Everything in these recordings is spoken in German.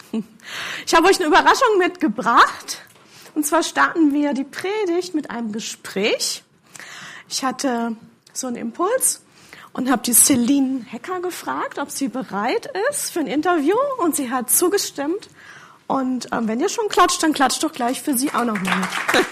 Ich habe euch eine Überraschung mitgebracht. Und zwar starten wir die Predigt mit einem Gespräch. Ich hatte so einen Impuls und habe die Celine Hecker gefragt, ob sie bereit ist für ein Interview. Und sie hat zugestimmt. Und wenn ihr schon klatscht, dann klatscht doch gleich für sie auch noch mal mit.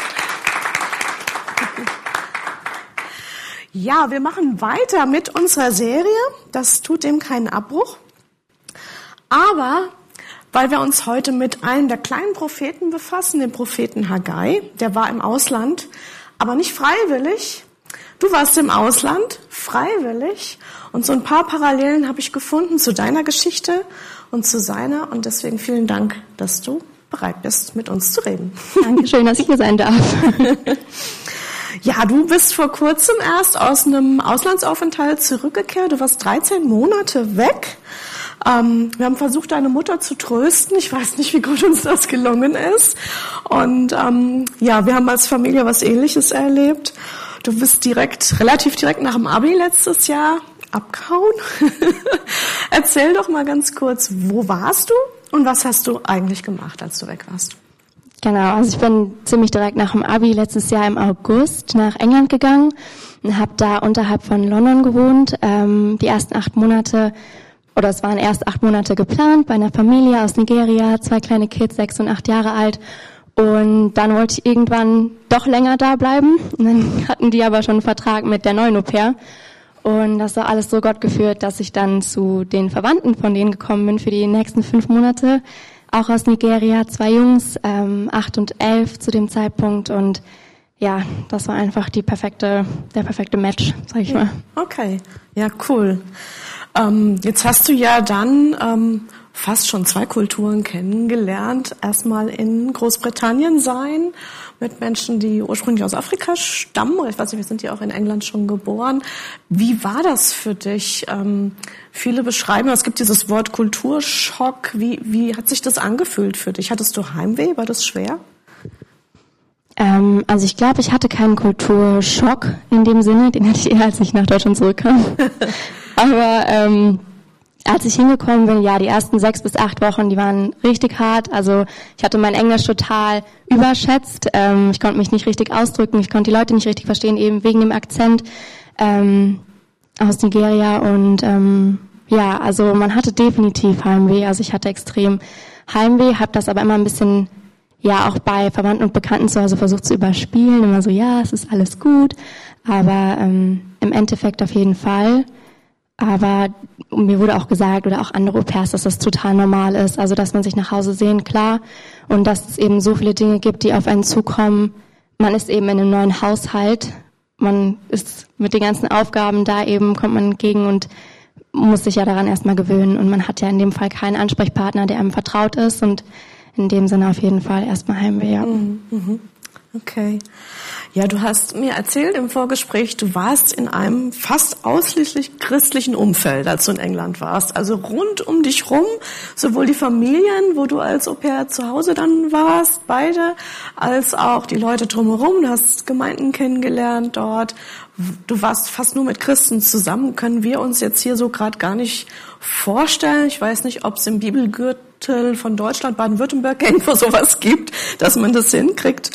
Ja, wir machen weiter mit unserer Serie. Das tut dem keinen Abbruch. Aber weil wir uns heute mit einem der kleinen Propheten befassen, dem Propheten Haggai, der war im Ausland, aber nicht freiwillig. Du warst im Ausland, freiwillig. Und so ein paar Parallelen habe ich gefunden zu deiner Geschichte und zu seiner. Und deswegen vielen Dank, dass du bereit bist, mit uns zu reden. Dankeschön, dass ich hier sein darf. Ja, du bist vor kurzem erst aus einem Auslandsaufenthalt zurückgekehrt. Du warst 13 Monate weg. Wir haben versucht, deine Mutter zu trösten. Ich weiß nicht, wie gut uns das gelungen ist. Und ja, wir haben als Familie was Ähnliches erlebt. Du bist relativ direkt nach dem Abi letztes Jahr abgehauen. Erzähl doch mal ganz kurz, wo warst du und was hast du eigentlich gemacht, als du weg warst? Genau, also ich bin ziemlich direkt nach dem Abi letztes Jahr im August nach England gegangen und habe da unterhalb von London gewohnt. Die ersten 8 Monate, oder es waren erst 8 Monate geplant, bei einer Familie aus Nigeria, 2 kleine Kids, 6 und 8 Jahre alt. Und dann wollte ich irgendwann doch länger da bleiben. Und dann hatten die aber schon einen Vertrag mit der neuen Au-pair. Und das war alles so Gott geführt, dass ich dann zu den Verwandten von denen gekommen bin für die nächsten 5 Monate. Auch aus Nigeria, 2 Jungs, 8 und 11 zu dem Zeitpunkt. Und ja, das war einfach der perfekte Match, sag ich mal. Okay, ja, cool. Jetzt hast du ja dann fast schon 2 Kulturen kennengelernt. Erstmal in Großbritannien sein, mit Menschen, die ursprünglich aus Afrika stammen. Oder ich weiß nicht, wir sind ja auch in England schon geboren. Wie war das für dich? Viele beschreiben, es gibt dieses Wort Kulturschock. Wie hat sich das angefühlt für dich? Hattest du Heimweh? War das schwer? Also ich glaube, ich hatte keinen Kulturschock in dem Sinne. Den hatte ich eher, als ich nach Deutschland zurückkam. Aber als ich hingekommen bin, ja, die ersten 6 bis 8 Wochen, die waren richtig hart. Also ich hatte mein Englisch total überschätzt. Ich konnte mich nicht richtig ausdrücken. Ich konnte die Leute nicht richtig verstehen, eben wegen dem Akzent aus Nigeria. Und ja, also man hatte definitiv Heimweh. Also ich hatte extrem Heimweh, habe das aber immer ein bisschen, ja, auch bei Verwandten und Bekannten zu Hause versucht zu überspielen. Immer so, ja, es ist alles gut. Aber im Endeffekt auf jeden Fall. Aber mir wurde auch gesagt, oder auch andere Au-pairs, dass das total normal ist. Also, dass man sich nach Hause sehnt, klar. Und dass es eben so viele Dinge gibt, die auf einen zukommen. Man ist eben in einem neuen Haushalt. Man ist mit den ganzen Aufgaben da eben, kommt man entgegen und muss sich ja daran erstmal gewöhnen. Und man hat ja in dem Fall keinen Ansprechpartner, der einem vertraut ist. Und in dem Sinne auf jeden Fall erstmal Heimweh, ja. Mhm. Okay. Ja, du hast mir erzählt im Vorgespräch, du warst in einem fast ausschließlich christlichen Umfeld, als du in England warst. Also rund um dich rum, sowohl die Familien, wo du als Au-pair zu Hause dann warst, beide, als auch die Leute drumherum. Du hast Gemeinden kennengelernt dort. Du warst fast nur mit Christen zusammen. Können wir uns jetzt hier so gerade gar nicht vorstellen. Ich weiß nicht, ob es im Bibelgürtel von Deutschland, Baden-Württemberg irgendwo sowas gibt, dass man das hinkriegt.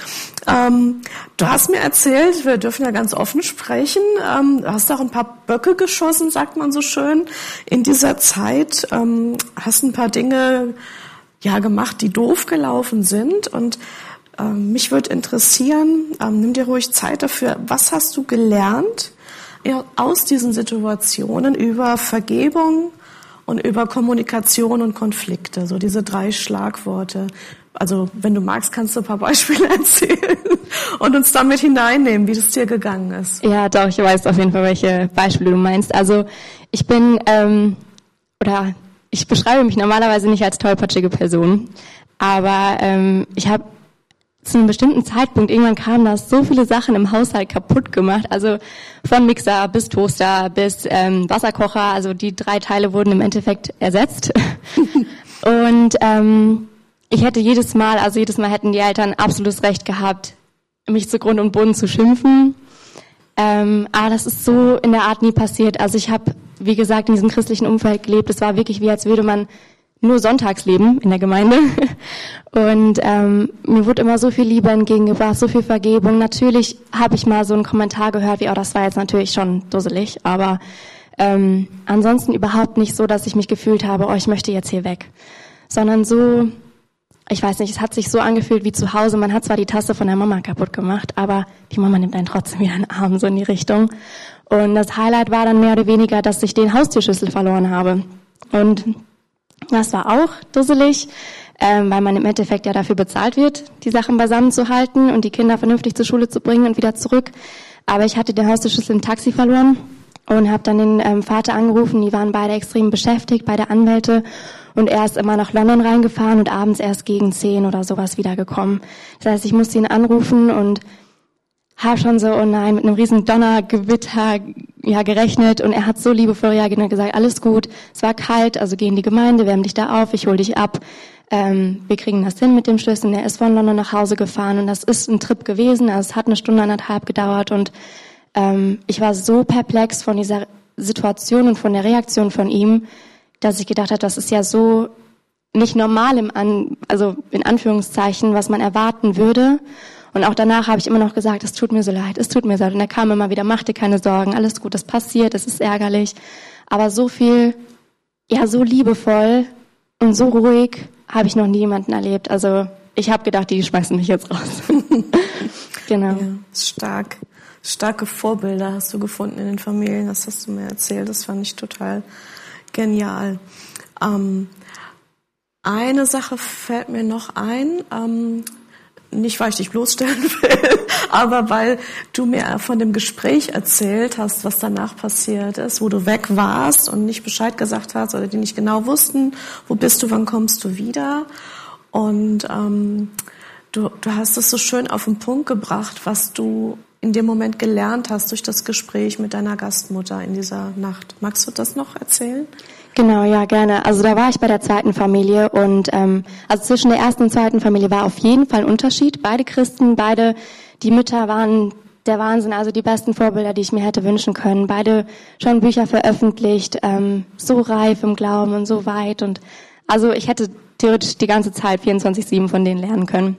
Du hast mir erzählt, wir dürfen ja ganz offen sprechen, du hast auch ein paar Böcke geschossen, sagt man so schön, in dieser Zeit. Hast ein paar Dinge ja gemacht, die doof gelaufen sind. Und mich würde interessieren, nimm dir ruhig Zeit dafür, was hast du gelernt aus diesen Situationen über Vergebung und über Kommunikation und Konflikte, so diese 3 Schlagworte. Also wenn du magst, kannst du ein paar Beispiele erzählen und uns damit hineinnehmen, wie das dir gegangen ist. Ja, doch, ich weiß auf jeden Fall, welche Beispiele du meinst. Also ich bin, ich beschreibe mich normalerweise nicht als tollpatschige Person, aber ich habe zu einem bestimmten Zeitpunkt, irgendwann kamen da so viele Sachen im Haushalt kaputt gemacht, also von Mixer bis Toaster bis Wasserkocher, also die 3 Teile wurden im Endeffekt ersetzt. Und ich hätte jedes Mal hätten die Eltern absolutes Recht gehabt, mich zu Grund und Boden zu schimpfen. Aber das ist so in der Art nie passiert. Also ich habe, wie gesagt, in diesem christlichen Umfeld gelebt. Es war wirklich wie, als würde man nur Sonntagsleben in der Gemeinde. Und mir wurde immer so viel Liebe entgegengebracht, so viel Vergebung. Natürlich habe ich mal so einen Kommentar gehört, wie, das war jetzt natürlich schon dusselig, aber ansonsten überhaupt nicht so, dass ich mich gefühlt habe, ich möchte jetzt hier weg. Sondern so, ich weiß nicht, es hat sich so angefühlt wie zu Hause. Man hat zwar die Tasse von der Mama kaputt gemacht, aber die Mama nimmt einen trotzdem wieder in den Arm, so in die Richtung. Und das Highlight war dann mehr oder weniger, dass ich den Haustürschlüssel verloren habe. Und das war auch dusselig, weil man im Endeffekt ja dafür bezahlt wird, die Sachen beisammen zu halten und die Kinder vernünftig zur Schule zu bringen und wieder zurück. Aber ich hatte den Haustürschlüssel im Taxi verloren und habe dann den Vater angerufen. Die waren beide extrem beschäftigt, beide Anwälte. Und er ist immer nach London reingefahren und abends erst gegen 10 oder sowas wiedergekommen. Das heißt, ich musste ihn anrufen und habe schon so, mit einem riesen Donnergewitter gerechnet. Und er hat so liebevoll reagiert und gesagt, alles gut, es war kalt, also geh in die Gemeinde, wärm dich da auf, ich hol dich ab. Wir kriegen das hin mit dem Schlüssel. Und er ist von London nach Hause gefahren und das ist ein Trip gewesen. Also es hat 1 Stunde, 1,5 gedauert und ich war so perplex von dieser Situation und von der Reaktion von ihm, dass ich gedacht habe, das ist ja so nicht normal also in Anführungszeichen, was man erwarten würde. Und auch danach habe ich immer noch gesagt, es tut mir so leid, es tut mir so leid. Und er kam immer wieder, mach dir keine Sorgen, alles gut, das passiert, es ist ärgerlich. Aber so viel, so liebevoll und so ruhig habe ich noch nie jemanden erlebt. Also ich habe gedacht, die schmeißen mich jetzt raus. Genau. Ja, stark. Starke Vorbilder hast du gefunden in den Familien, das hast du mir erzählt, das fand ich total genial. Eine Sache fällt mir noch ein, nicht weil ich dich bloßstellen will, aber weil du mir von dem Gespräch erzählt hast, was danach passiert ist, wo du weg warst und nicht Bescheid gesagt hast oder die nicht genau wussten, wo bist du, wann kommst du wieder. Und du hast es so schön auf den Punkt gebracht, was du in dem Moment gelernt hast durch das Gespräch mit deiner Gastmutter in dieser Nacht. Magst du das noch erzählen? Genau, ja, gerne. Also da war ich bei der zweiten Familie und also zwischen der ersten und zweiten Familie war auf jeden Fall ein Unterschied. Beide Christen, die Mütter waren der Wahnsinn, also die besten Vorbilder, die ich mir hätte wünschen können. Beide schon Bücher veröffentlicht, so reif im Glauben und so weit. Und also ich hätte theoretisch die ganze Zeit 24/7 von denen lernen können.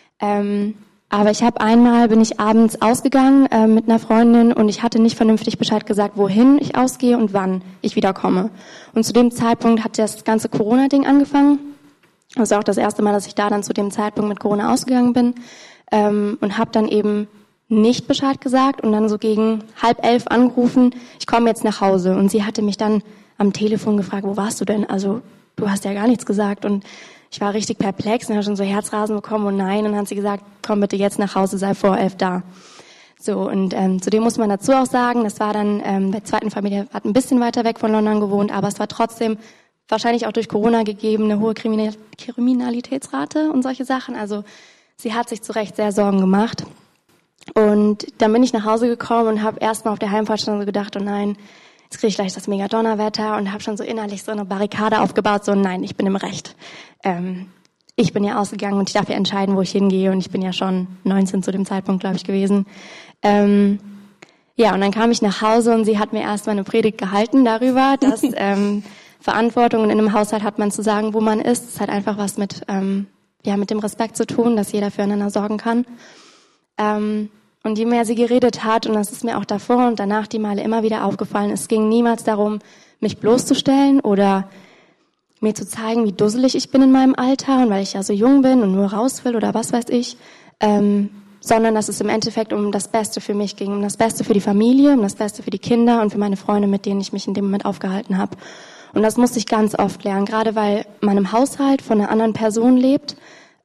Aber bin ich abends ausgegangen mit einer Freundin und ich hatte nicht vernünftig Bescheid gesagt, wohin ich ausgehe und wann ich wiederkomme. Und zu dem Zeitpunkt hat das ganze Corona-Ding angefangen. Das ist auch das erste Mal, dass ich da dann zu dem Zeitpunkt mit Corona ausgegangen bin und habe dann eben nicht Bescheid gesagt und dann so gegen 10:30 angerufen, ich komme jetzt nach Hause. Und sie hatte mich dann am Telefon gefragt, wo warst du denn? Also du hast ja gar nichts gesagt. Und ich war richtig perplex und habe schon so Herzrasen bekommen und nein. Und dann hat sie gesagt, komm bitte jetzt nach Hause, sei vor 11 da. So, und zudem muss man dazu auch sagen, das war dann, bei der zweiten Familie hat ein bisschen weiter weg von London gewohnt, aber es war trotzdem wahrscheinlich auch durch Corona gegeben eine hohe Kriminalitätsrate und solche Sachen. Also sie hat sich zu Recht sehr Sorgen gemacht. Und dann bin ich nach Hause gekommen und habe erstmal auf der Heimfahrt schon so gedacht, oh nein, jetzt kriege ich gleich das mega Donnerwetter und habe schon so innerlich so eine Barrikade aufgebaut, so nein, ich bin im Recht. Ich bin ja ausgegangen und ich darf ja entscheiden, wo ich hingehe und ich bin ja schon 19 zu dem Zeitpunkt, glaube ich, gewesen. Ja, und dann kam ich nach Hause und sie hat mir erstmal eine Predigt gehalten darüber, dass Verantwortung und in einem Haushalt hat man zu sagen, wo man ist. Es hat einfach was mit dem Respekt zu tun, dass jeder füreinander sorgen kann. Und je mehr sie geredet hat, und das ist mir auch davor und danach die Male immer wieder aufgefallen, es ging niemals darum, mich bloßzustellen oder mir zu zeigen, wie dusselig ich bin in meinem Alter und weil ich ja so jung bin und nur raus will oder was weiß ich, sondern dass es im Endeffekt um das Beste für mich ging, um das Beste für die Familie, um das Beste für die Kinder und für meine Freunde, mit denen ich mich in dem Moment aufgehalten habe. Und das musste ich ganz oft lernen, gerade weil man im Haushalt von einer anderen Person lebt.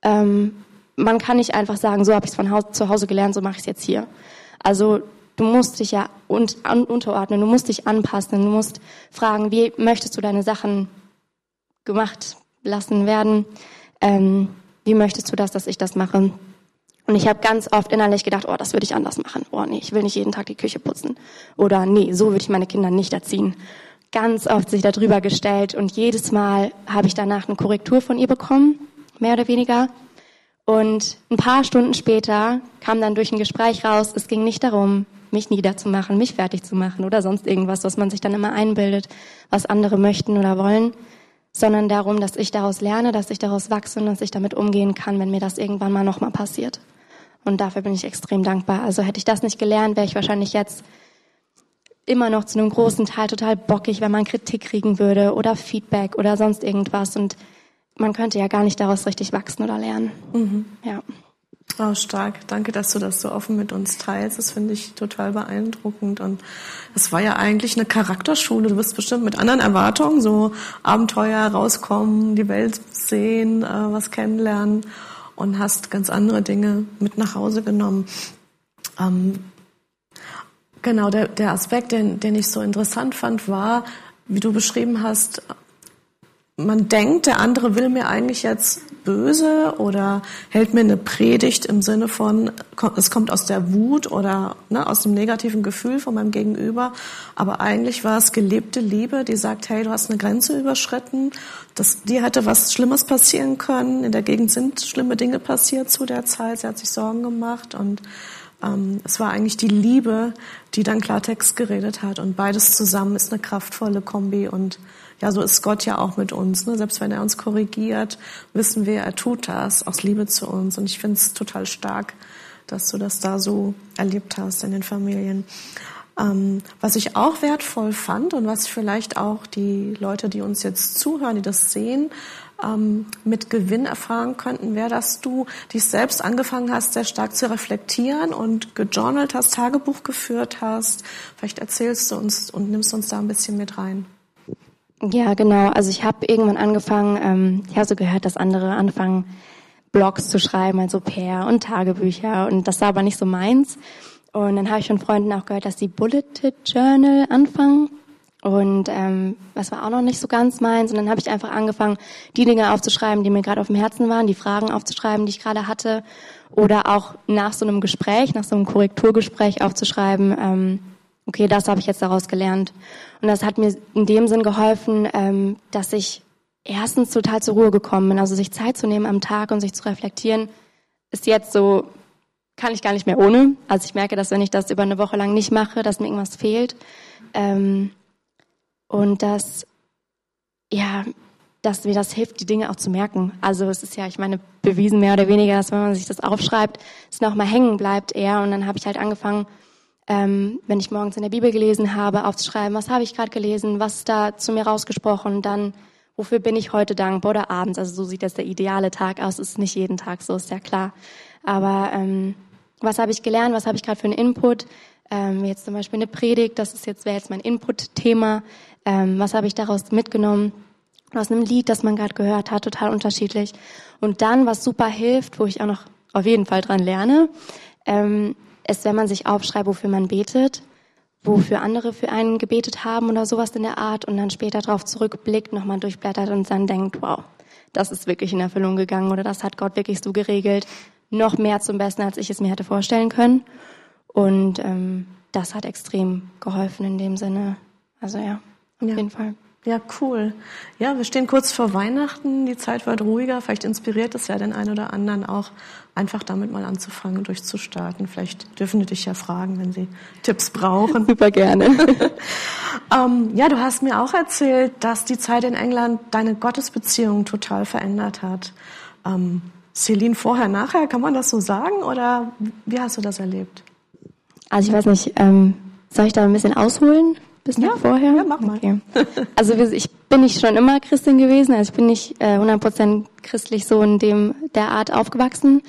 Man kann nicht einfach sagen, so habe ich es zu Hause gelernt, so mache ich es jetzt hier. Also du musst dich ja unterordnen, du musst dich anpassen, du musst fragen, wie möchtest du deine Sachen gemacht lassen werden? Wie möchtest du das, dass ich das mache? Und ich habe ganz oft innerlich gedacht, oh, das würde ich anders machen. Oh nee, ich will nicht jeden Tag die Küche putzen. Oder nee, so würde ich meine Kinder nicht erziehen. Ganz oft sich darüber gestellt und jedes Mal habe ich danach eine Korrektur von ihr bekommen, mehr oder weniger. Und ein paar Stunden später kam dann durch ein Gespräch raus, es ging nicht darum, mich niederzumachen, mich fertig zu machen oder sonst irgendwas, was man sich dann immer einbildet, was andere möchten oder wollen, sondern darum, dass ich daraus lerne, dass ich daraus wachse und dass ich damit umgehen kann, wenn mir das irgendwann mal nochmal passiert. Und dafür bin ich extrem dankbar. Also hätte ich das nicht gelernt, wäre ich wahrscheinlich jetzt immer noch zu einem großen Teil total bockig, wenn man Kritik kriegen würde oder Feedback oder sonst irgendwas. Und man könnte ja gar nicht daraus richtig wachsen oder lernen. Ja. Oh, stark. Danke, dass du das so offen mit uns teilst. Das finde ich total beeindruckend. Und das war ja eigentlich eine Charakterschule. Du wirst bestimmt mit anderen Erwartungen, so Abenteuer rauskommen, die Welt sehen, was kennenlernen und hast ganz andere Dinge mit nach Hause genommen. Genau, der Aspekt, den ich so interessant fand, war, wie du beschrieben hast, man denkt, der andere will mir eigentlich jetzt böse oder hält mir eine Predigt im Sinne von, es kommt aus der Wut oder aus dem negativen Gefühl von meinem Gegenüber. Aber eigentlich war es gelebte Liebe, die sagt, hey, du hast eine Grenze überschritten. Dir hätte was Schlimmes passieren können. In der Gegend sind schlimme Dinge passiert zu der Zeit. Sie hat sich Sorgen gemacht und es war eigentlich die Liebe, die dann Klartext geredet hat. Und beides zusammen ist eine kraftvolle Kombi. Und ja, so ist Gott ja auch mit uns. Ne? Selbst wenn er uns korrigiert, wissen wir, er tut das aus Liebe zu uns. Und ich finde es total stark, dass du das da so erlebt hast in den Familien. Was ich auch wertvoll fand und was vielleicht auch die Leute, die uns jetzt zuhören, die das sehen, mit Gewinn erfahren könnten, wäre, dass du dich selbst angefangen hast, sehr stark zu reflektieren und gejournalt hast, Tagebuch geführt hast. Vielleicht erzählst du uns und nimmst uns da ein bisschen mit rein. Ja, genau. Also ich habe irgendwann angefangen, ich habe so gehört, dass andere anfangen, Blogs zu schreiben, also Pair und Tagebücher. Und das war aber nicht so meins. Und dann habe ich von Freunden auch gehört, dass die Bulleted Journal anfangen. Und das war auch noch nicht so ganz meins. Und dann habe ich einfach angefangen, die Dinge aufzuschreiben, die mir gerade auf dem Herzen waren, die Fragen aufzuschreiben, die ich gerade hatte. Oder auch nach so einem Gespräch, nach so einem Korrekturgespräch aufzuschreiben, okay, das habe ich jetzt daraus gelernt. Und das hat mir in dem Sinn geholfen, dass ich erstens total zur Ruhe gekommen bin. Also sich Zeit zu nehmen am Tag und sich zu reflektieren, ist jetzt so, kann ich gar nicht mehr ohne. Also ich merke, dass wenn ich das über eine Woche lang nicht mache, dass mir irgendwas fehlt. Und dass mir das hilft, die Dinge auch zu merken. Also es ist ja, ich meine, bewiesen mehr oder weniger, dass wenn man sich das aufschreibt, es noch mal hängen bleibt eher. Und dann habe ich halt angefangen, wenn ich morgens in der Bibel gelesen habe, aufzuschreiben, was habe ich gerade gelesen, was ist da zu mir rausgesprochen, dann wofür bin ich heute dankbar oder abends. Also so sieht das der ideale Tag aus. Es ist nicht jeden Tag so, ist ja klar. Aber was habe ich gelernt, was habe ich gerade für einen Input? Jetzt zum Beispiel eine Predigt, wäre jetzt mein Input-Thema. Was habe ich daraus mitgenommen? Aus einem Lied, das man gerade gehört hat, total unterschiedlich. Und dann, was super hilft, wo ich auch noch auf jeden Fall dran lerne, ist, wenn man sich aufschreibt, wofür man betet, wofür andere für einen gebetet haben oder sowas in der Art und dann später drauf zurückblickt, nochmal durchblättert und dann denkt, wow, das ist wirklich in Erfüllung gegangen oder das hat Gott wirklich so geregelt. Noch mehr zum Besten, als ich es mir hätte vorstellen können. Und das hat extrem geholfen in dem Sinne. Also ja, auf jeden Fall. Ja, cool. Ja, wir stehen kurz vor Weihnachten, die Zeit wird ruhiger. Vielleicht inspiriert es ja den einen oder anderen auch, einfach damit mal anzufangen und durchzustarten. Vielleicht dürfen die dich ja fragen, wenn sie Tipps brauchen. Super gerne. Ja, du hast mir auch erzählt, dass die Zeit in England deine Gottesbeziehung total verändert hat. Celine, vorher, nachher, kann man das so sagen? Oder wie hast du das erlebt? Also ich weiß nicht, soll ich da ein bisschen ausholen? Bis nach vorher? Ja, mach mal. Okay. Also ich bin nicht schon immer Christin gewesen, also ich bin nicht 100% christlich so in der Art aufgewachsen.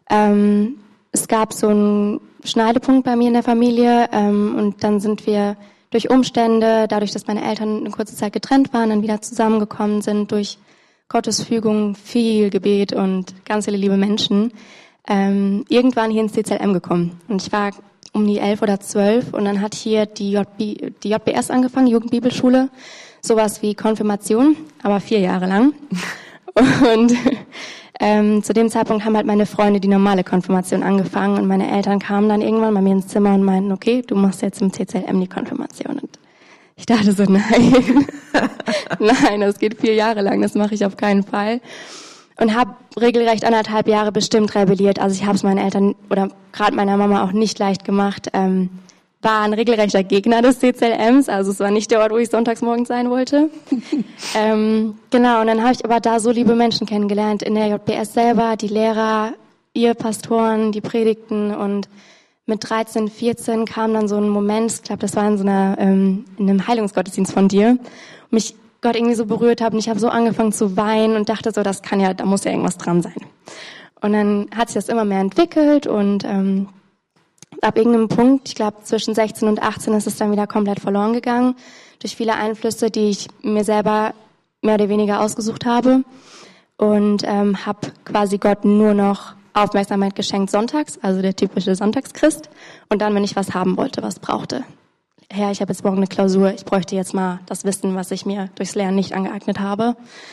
Es gab so einen Schneidepunkt bei mir in der Familie und dann sind wir durch Umstände, dadurch, dass meine Eltern eine kurze Zeit getrennt waren, dann wieder zusammengekommen sind, durch Gottes Fügung, viel Gebet und ganz viele liebe Menschen, irgendwann hier ins CCLM gekommen. Und ich war um die 11 oder 12 und dann hat hier die JBS angefangen, Jugendbibelschule, sowas wie Konfirmation, aber 4 Jahre lang. Und zu dem Zeitpunkt haben halt meine Freunde die normale Konfirmation angefangen und meine Eltern kamen dann irgendwann bei mir ins Zimmer und meinten, okay, du machst jetzt im CCLM die Konfirmation. Und ich dachte so, nein, nein, das geht 4 Jahre lang, das mache ich auf keinen Fall. Und habe regelrecht 1,5 Jahre bestimmt rebelliert. Also ich habe es meinen Eltern oder gerade meiner Mama auch nicht leicht gemacht, war ein regelrechter Gegner des CCLMs, also es war nicht der Ort, wo ich sonntags morgens sein wollte. Genau, und dann habe ich aber da so liebe Menschen kennengelernt, in der JPS selber, die Lehrer, ihr Pastoren, die Predigten, und mit 13, 14 kam dann so ein Moment, ich glaube, das war in einem Heilungsgottesdienst von dir, und mich Gott irgendwie so berührt hat und ich habe so angefangen zu weinen und dachte so, da muss ja irgendwas dran sein. Und dann hat sich das immer mehr entwickelt und ab irgendeinem Punkt, ich glaube zwischen 16 und 18, ist es dann wieder komplett verloren gegangen durch viele Einflüsse, die ich mir selber mehr oder weniger ausgesucht habe, und habe quasi Gott nur noch Aufmerksamkeit geschenkt sonntags, also der typische Sonntagschrist, und dann, wenn ich was haben wollte, was brauchte. Herr, ich habe jetzt morgen eine Klausur, ich bräuchte jetzt mal das Wissen, was ich mir durchs Lernen nicht angeeignet habe.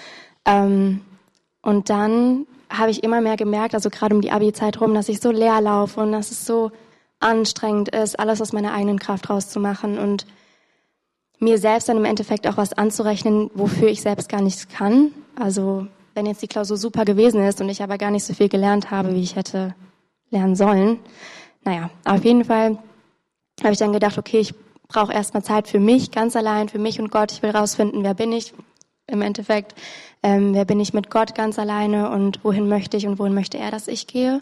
Und dann habe ich immer mehr gemerkt, also gerade um die Abi-Zeit rum, dass ich so leer laufe und dass es so anstrengend ist, alles aus meiner eigenen Kraft rauszumachen und mir selbst dann im Endeffekt auch was anzurechnen, wofür ich selbst gar nichts kann. Also wenn jetzt die Klausur super gewesen ist und ich aber gar nicht so viel gelernt habe, wie ich hätte lernen sollen. Naja, auf jeden Fall habe ich dann gedacht, okay, ich brauche erstmal Zeit für mich, ganz allein, für mich und Gott. Ich will rausfinden, wer bin ich im Endeffekt, wer bin ich mit Gott ganz alleine und wohin möchte ich und wohin möchte er, dass ich gehe.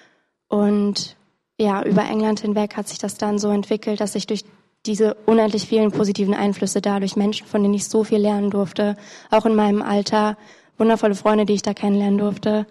Und ja, über England hinweg hat sich das dann so entwickelt, dass ich durch diese unendlich vielen positiven Einflüsse dadurch Menschen, von denen ich so viel lernen durfte, auch in meinem Alter, wundervolle Freunde, die ich da kennenlernen durfte,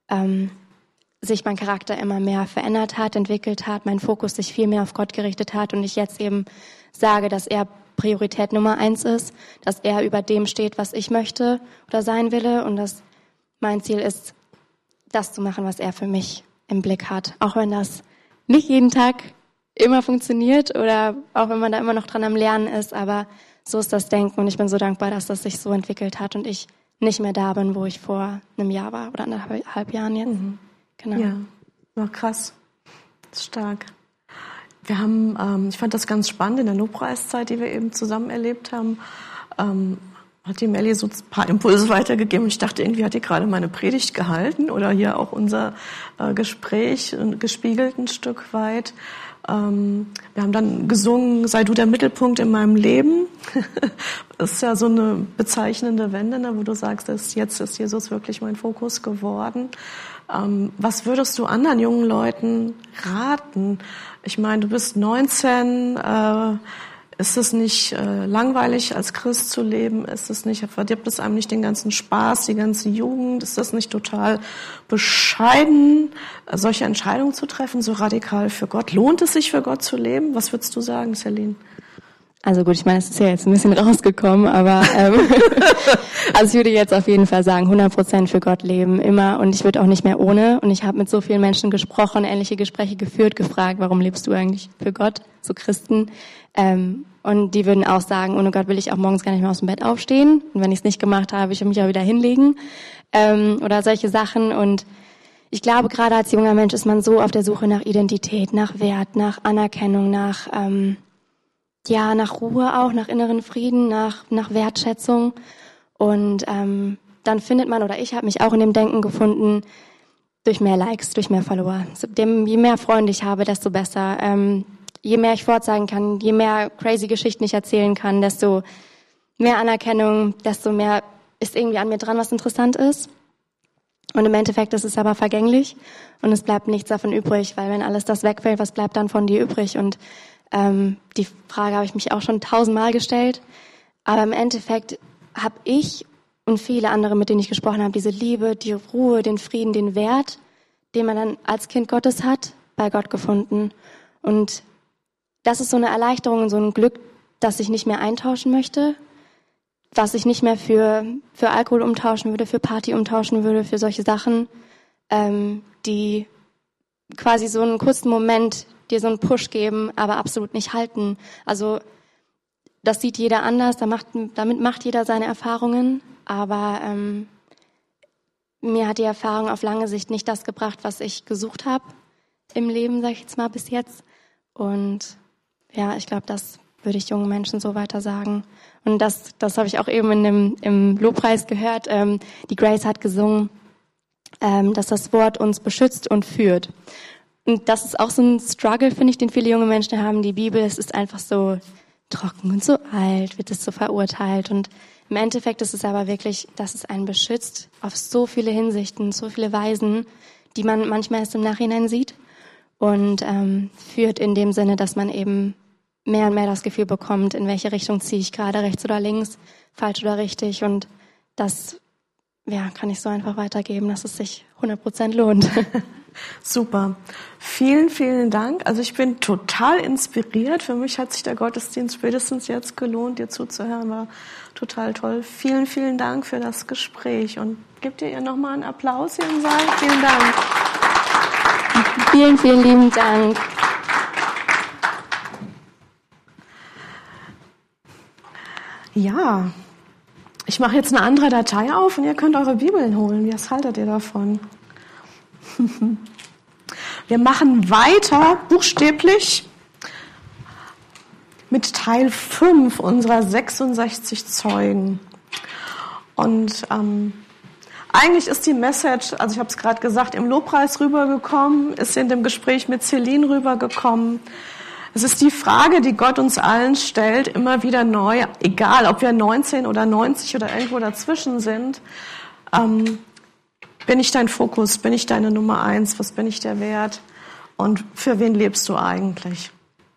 sich mein Charakter immer mehr verändert hat, entwickelt hat, mein Fokus sich viel mehr auf Gott gerichtet hat und ich jetzt eben sage, dass er Priorität Nummer 1 ist, dass er über dem steht, was ich möchte oder sein will, und dass mein Ziel ist, das zu machen, was er für mich im Blick hat. Auch wenn das nicht jeden Tag immer funktioniert oder auch wenn man da immer noch dran am Lernen ist, aber so ist das Denken und ich bin so dankbar, dass das sich so entwickelt hat und ich nicht mehr da bin, wo ich vor einem Jahr war oder 1,5 Jahren jetzt. Genau. Ja, war krass. Das ist stark. Wir haben, ich fand das ganz spannend in der Lobpreiszeit, die wir eben zusammen erlebt haben, hat die Melli so ein paar Impulse weitergegeben und ich dachte, irgendwie hat die gerade meine Predigt gehalten oder hier auch unser Gespräch gespiegelt ein Stück weit. Wir haben dann gesungen, sei du der Mittelpunkt in meinem Leben. Das ist ja so eine bezeichnende Wende, ne, wo du sagst, jetzt ist Jesus wirklich mein Fokus geworden. Was würdest du anderen jungen Leuten raten? Ich meine, du bist 19, ist es nicht langweilig, als Christ zu leben? Verdirbt es einem nicht den ganzen Spaß, die ganze Jugend? Ist das nicht total bescheiden, solche Entscheidungen zu treffen, so radikal für Gott? Lohnt es sich, für Gott zu leben? Was würdest du sagen, Celine? Also gut, ich meine, es ist ja jetzt ein bisschen rausgekommen, aber also ich würde jetzt auf jeden Fall sagen, 100% für Gott leben, immer, und ich würde auch nicht mehr ohne. Und ich habe mit so vielen Menschen gesprochen, ähnliche Gespräche geführt, gefragt, warum lebst du eigentlich für Gott, so Christen? Und die würden auch sagen, ohne Gott will ich auch morgens gar nicht mehr aus dem Bett aufstehen. Und wenn ich es nicht gemacht habe, ich will mich auch wieder hinlegen oder solche Sachen. Und ich glaube, gerade als junger Mensch ist man so auf der Suche nach Identität, nach Wert, nach Anerkennung, nach Ruhe auch, nach inneren Frieden, nach Wertschätzung. Und dann findet man, oder ich habe mich auch in dem Denken gefunden, durch mehr Likes, durch mehr Follower. Je mehr Freunde ich habe, desto besser. Je mehr ich vorzeigen kann, je mehr crazy Geschichten ich erzählen kann, desto mehr Anerkennung, desto mehr ist irgendwie an mir dran, was interessant ist. Und im Endeffekt ist es aber vergänglich und es bleibt nichts davon übrig, weil wenn alles das wegfällt, was bleibt dann von dir übrig? Und die Frage habe ich mich auch schon 1000-mal gestellt. Aber im Endeffekt habe ich und viele andere, mit denen ich gesprochen habe, diese Liebe, die Ruhe, den Frieden, den Wert, den man dann als Kind Gottes hat, bei Gott gefunden. Und das ist so eine Erleichterung und so ein Glück, das ich nicht mehr eintauschen möchte, was ich nicht mehr für Alkohol umtauschen würde, für Party umtauschen würde, für solche Sachen, die quasi so einen kurzen Moment dir so einen Push geben, aber absolut nicht halten. Also das sieht jeder anders, damit macht jeder seine Erfahrungen, aber mir hat die Erfahrung auf lange Sicht nicht das gebracht, was ich gesucht habe im Leben, sag ich jetzt mal, bis jetzt. Und ja, ich glaube, das würde ich jungen Menschen so weiter sagen. Und das habe ich auch eben im Lobpreis gehört. Die Grace hat gesungen, dass das Wort uns beschützt und führt. Und das ist auch so ein Struggle, finde ich, den viele junge Menschen haben. Die Bibel, es ist einfach so trocken und so alt, wird es so verurteilt. Und im Endeffekt ist es aber wirklich, dass es einen beschützt auf so viele Hinsichten, so viele Weisen, die man manchmal erst im Nachhinein sieht. Und führt in dem Sinne, dass man eben mehr und mehr das Gefühl bekommt, in welche Richtung ziehe ich gerade, rechts oder links, falsch oder richtig. Und das kann ich so einfach weitergeben, dass es sich 100% lohnt. Super. Vielen, vielen Dank. Also ich bin total inspiriert. Für mich hat sich der Gottesdienst spätestens jetzt gelohnt, dir zuzuhören. War total toll. Vielen, vielen Dank für das Gespräch. Und gebt ihr nochmal einen Applaus hier im Saal? Vielen Dank. Vielen, vielen lieben Dank. Ja, ich mache jetzt eine andere Datei auf und ihr könnt eure Bibeln holen. Was haltet ihr davon? Wir machen weiter, buchstäblich, mit Teil 5 unserer 66 Zeugen. Und eigentlich ist die Message, also ich habe es gerade gesagt, im Lobpreis rübergekommen, ist in dem Gespräch mit Celine rübergekommen. Es ist die Frage, die Gott uns allen stellt, immer wieder neu, egal ob wir 19 oder 90 oder irgendwo dazwischen sind. Bin ich dein Fokus? Bin ich deine Nummer 1? Was bin ich dir wert? Und für wen lebst du eigentlich?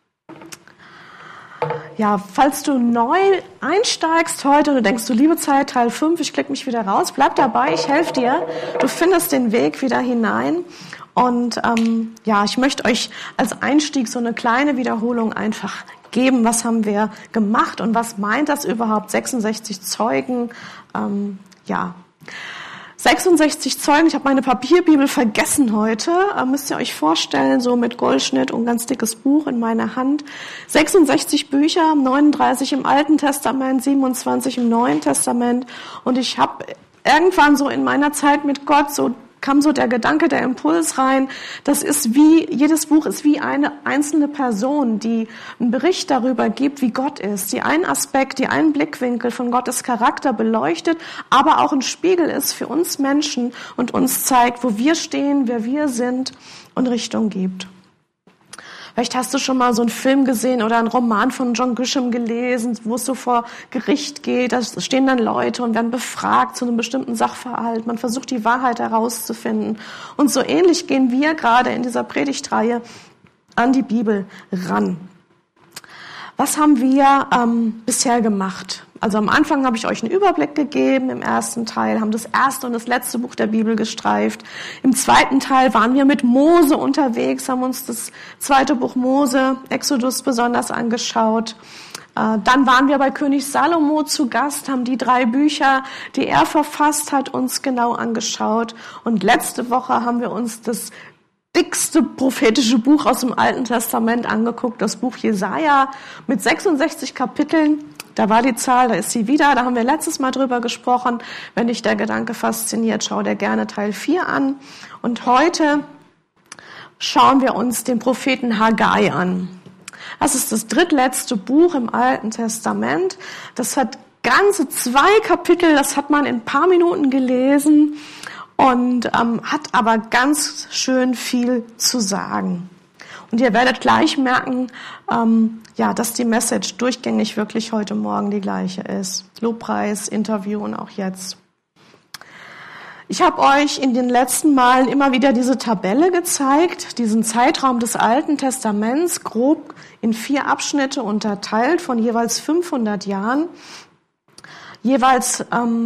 Ja, falls du neu einsteigst heute und du denkst, du liebe Zeit, Teil 5, ich klicke mich wieder raus, bleib dabei, ich helfe dir. Du findest den Weg wieder hinein. Und ich möchte euch als Einstieg so eine kleine Wiederholung einfach geben. Was haben wir gemacht und was meint das überhaupt? 66 Zeugen, 66 Zeugen. Ich habe meine Papierbibel vergessen heute. Müsst ihr euch vorstellen, so mit Goldschnitt und ganz dickes Buch in meiner Hand. 66 Bücher, 39 im Alten Testament, 27 im Neuen Testament. Und ich habe irgendwann so in meiner Zeit mit Gott kam so der Gedanke, der Impuls rein, jedes Buch ist wie eine einzelne Person, die einen Bericht darüber gibt, wie Gott ist, die einen Aspekt, die einen Blickwinkel von Gottes Charakter beleuchtet, aber auch ein Spiegel ist für uns Menschen und uns zeigt, wo wir stehen, wer wir sind und Richtung gibt. Vielleicht hast du schon mal so einen Film gesehen oder einen Roman von John Grisham gelesen, wo es so vor Gericht geht. Da stehen dann Leute und werden befragt zu einem bestimmten Sachverhalt. Man versucht, die Wahrheit herauszufinden. Und so ähnlich gehen wir gerade in dieser Predigtreihe an die Bibel ran. Was haben wir bisher gemacht? Also am Anfang habe ich euch einen Überblick gegeben, im ersten Teil haben das erste und das letzte Buch der Bibel gestreift. Im zweiten Teil waren wir mit Mose unterwegs, haben uns das zweite Buch Mose, Exodus, besonders angeschaut. Dann waren wir bei König Salomo zu Gast, haben die 3 Bücher, die er verfasst hat, uns genau angeschaut. Und letzte Woche haben wir uns das dickste prophetische Buch aus dem Alten Testament angeguckt, das Buch Jesaja mit 66 Kapiteln. Da war die Zahl, da ist sie wieder, da haben wir letztes Mal drüber gesprochen. Wenn dich der Gedanke fasziniert, schau dir gerne Teil 4 an. Und heute schauen wir uns den Propheten Haggai an. Das ist das drittletzte Buch im Alten Testament. Das hat ganze 2 Kapitel, das hat man in ein paar Minuten gelesen und hat aber ganz schön viel zu sagen. Und ihr werdet gleich merken, dass die Message durchgängig wirklich heute Morgen die gleiche ist. Lobpreis, Interview und auch jetzt. Ich habe euch in den letzten Malen immer wieder diese Tabelle gezeigt, diesen Zeitraum des Alten Testaments, grob in 4 Abschnitte unterteilt von jeweils 500 Jahren. Jeweils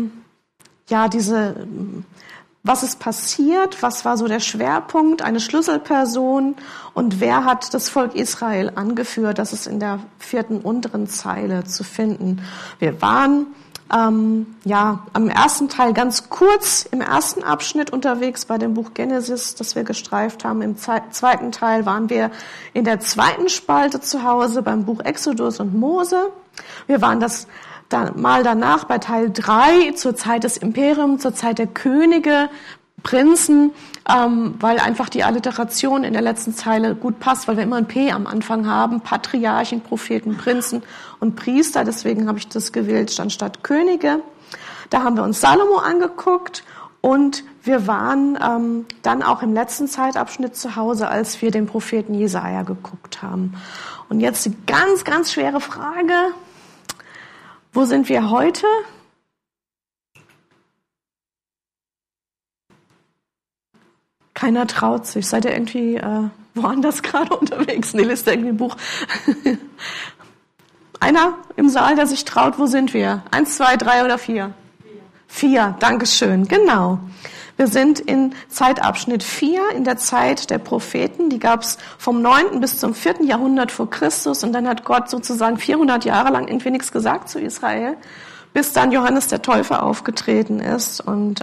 was ist passiert, was war so der Schwerpunkt, eine Schlüsselperson und wer hat das Volk Israel angeführt. Das ist in der 4. unteren Zeile zu finden. Wir waren am ersten Teil ganz kurz im ersten Abschnitt unterwegs bei dem Buch Genesis, das wir gestreift haben. Im zweiten Teil waren wir in der 2. Spalte zu Hause beim Buch Exodus und Mose. Wir waren mal danach bei Teil 3 zur Zeit des Imperiums, zur Zeit der Könige, Prinzen, weil einfach die Alliteration in der letzten Zeile gut passt, weil wir immer ein P am Anfang haben, Patriarchen, Propheten, Prinzen und Priester, deswegen habe ich das gewählt anstatt Könige. Da haben wir uns Salomo angeguckt Und wir waren dann auch im letzten Zeitabschnitt zu Hause, als wir den Propheten Jesaja geguckt haben. Und jetzt die ganz, ganz schwere Frage: Wo sind wir heute? Keiner traut sich. Seid ihr irgendwie woanders gerade unterwegs? Nee, lest irgendwie ein Buch. Einer im Saal, der sich traut, wo sind wir? 1, 2, 3 oder 4? 4, Dankeschön, genau. Wir sind in Zeitabschnitt 4, in der Zeit der Propheten. Die gab es vom 9. bis zum 4. Jahrhundert vor Christus. Und dann hat Gott sozusagen 400 Jahre lang irgendwie nichts gesagt zu Israel, bis dann Johannes der Täufer aufgetreten ist. Und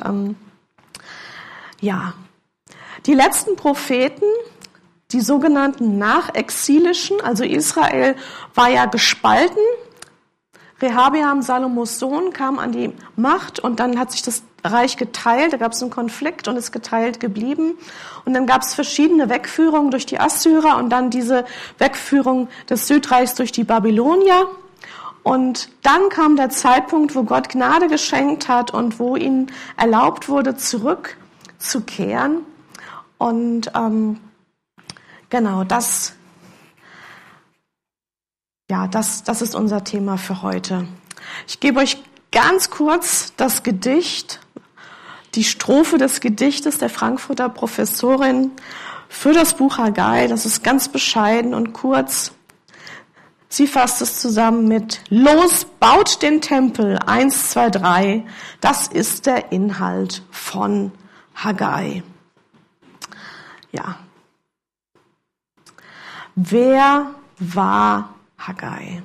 die letzten Propheten, die sogenannten nachexilischen, also Israel war ja gespalten. Rehabeam, Salomos Sohn, kam an die Macht und dann hat sich das Reich geteilt. Da gab es einen Konflikt und ist geteilt geblieben. Und dann gab es verschiedene Wegführungen durch die Assyrer und dann diese Wegführung des Südreichs durch die Babylonier. Und dann kam der Zeitpunkt, wo Gott Gnade geschenkt hat und wo ihnen erlaubt wurde, zurückzukehren. Und genau, das ist unser Thema für heute. Ich gebe euch ganz kurz das Gedicht, die Strophe des Gedichtes der Frankfurter Professorin für das Buch Haggai. Das ist ganz bescheiden und kurz. Sie fasst es zusammen mit: Los, baut den Tempel, 1, 2, 3. Das ist der Inhalt von Haggai. Ja. Wer war Haggai?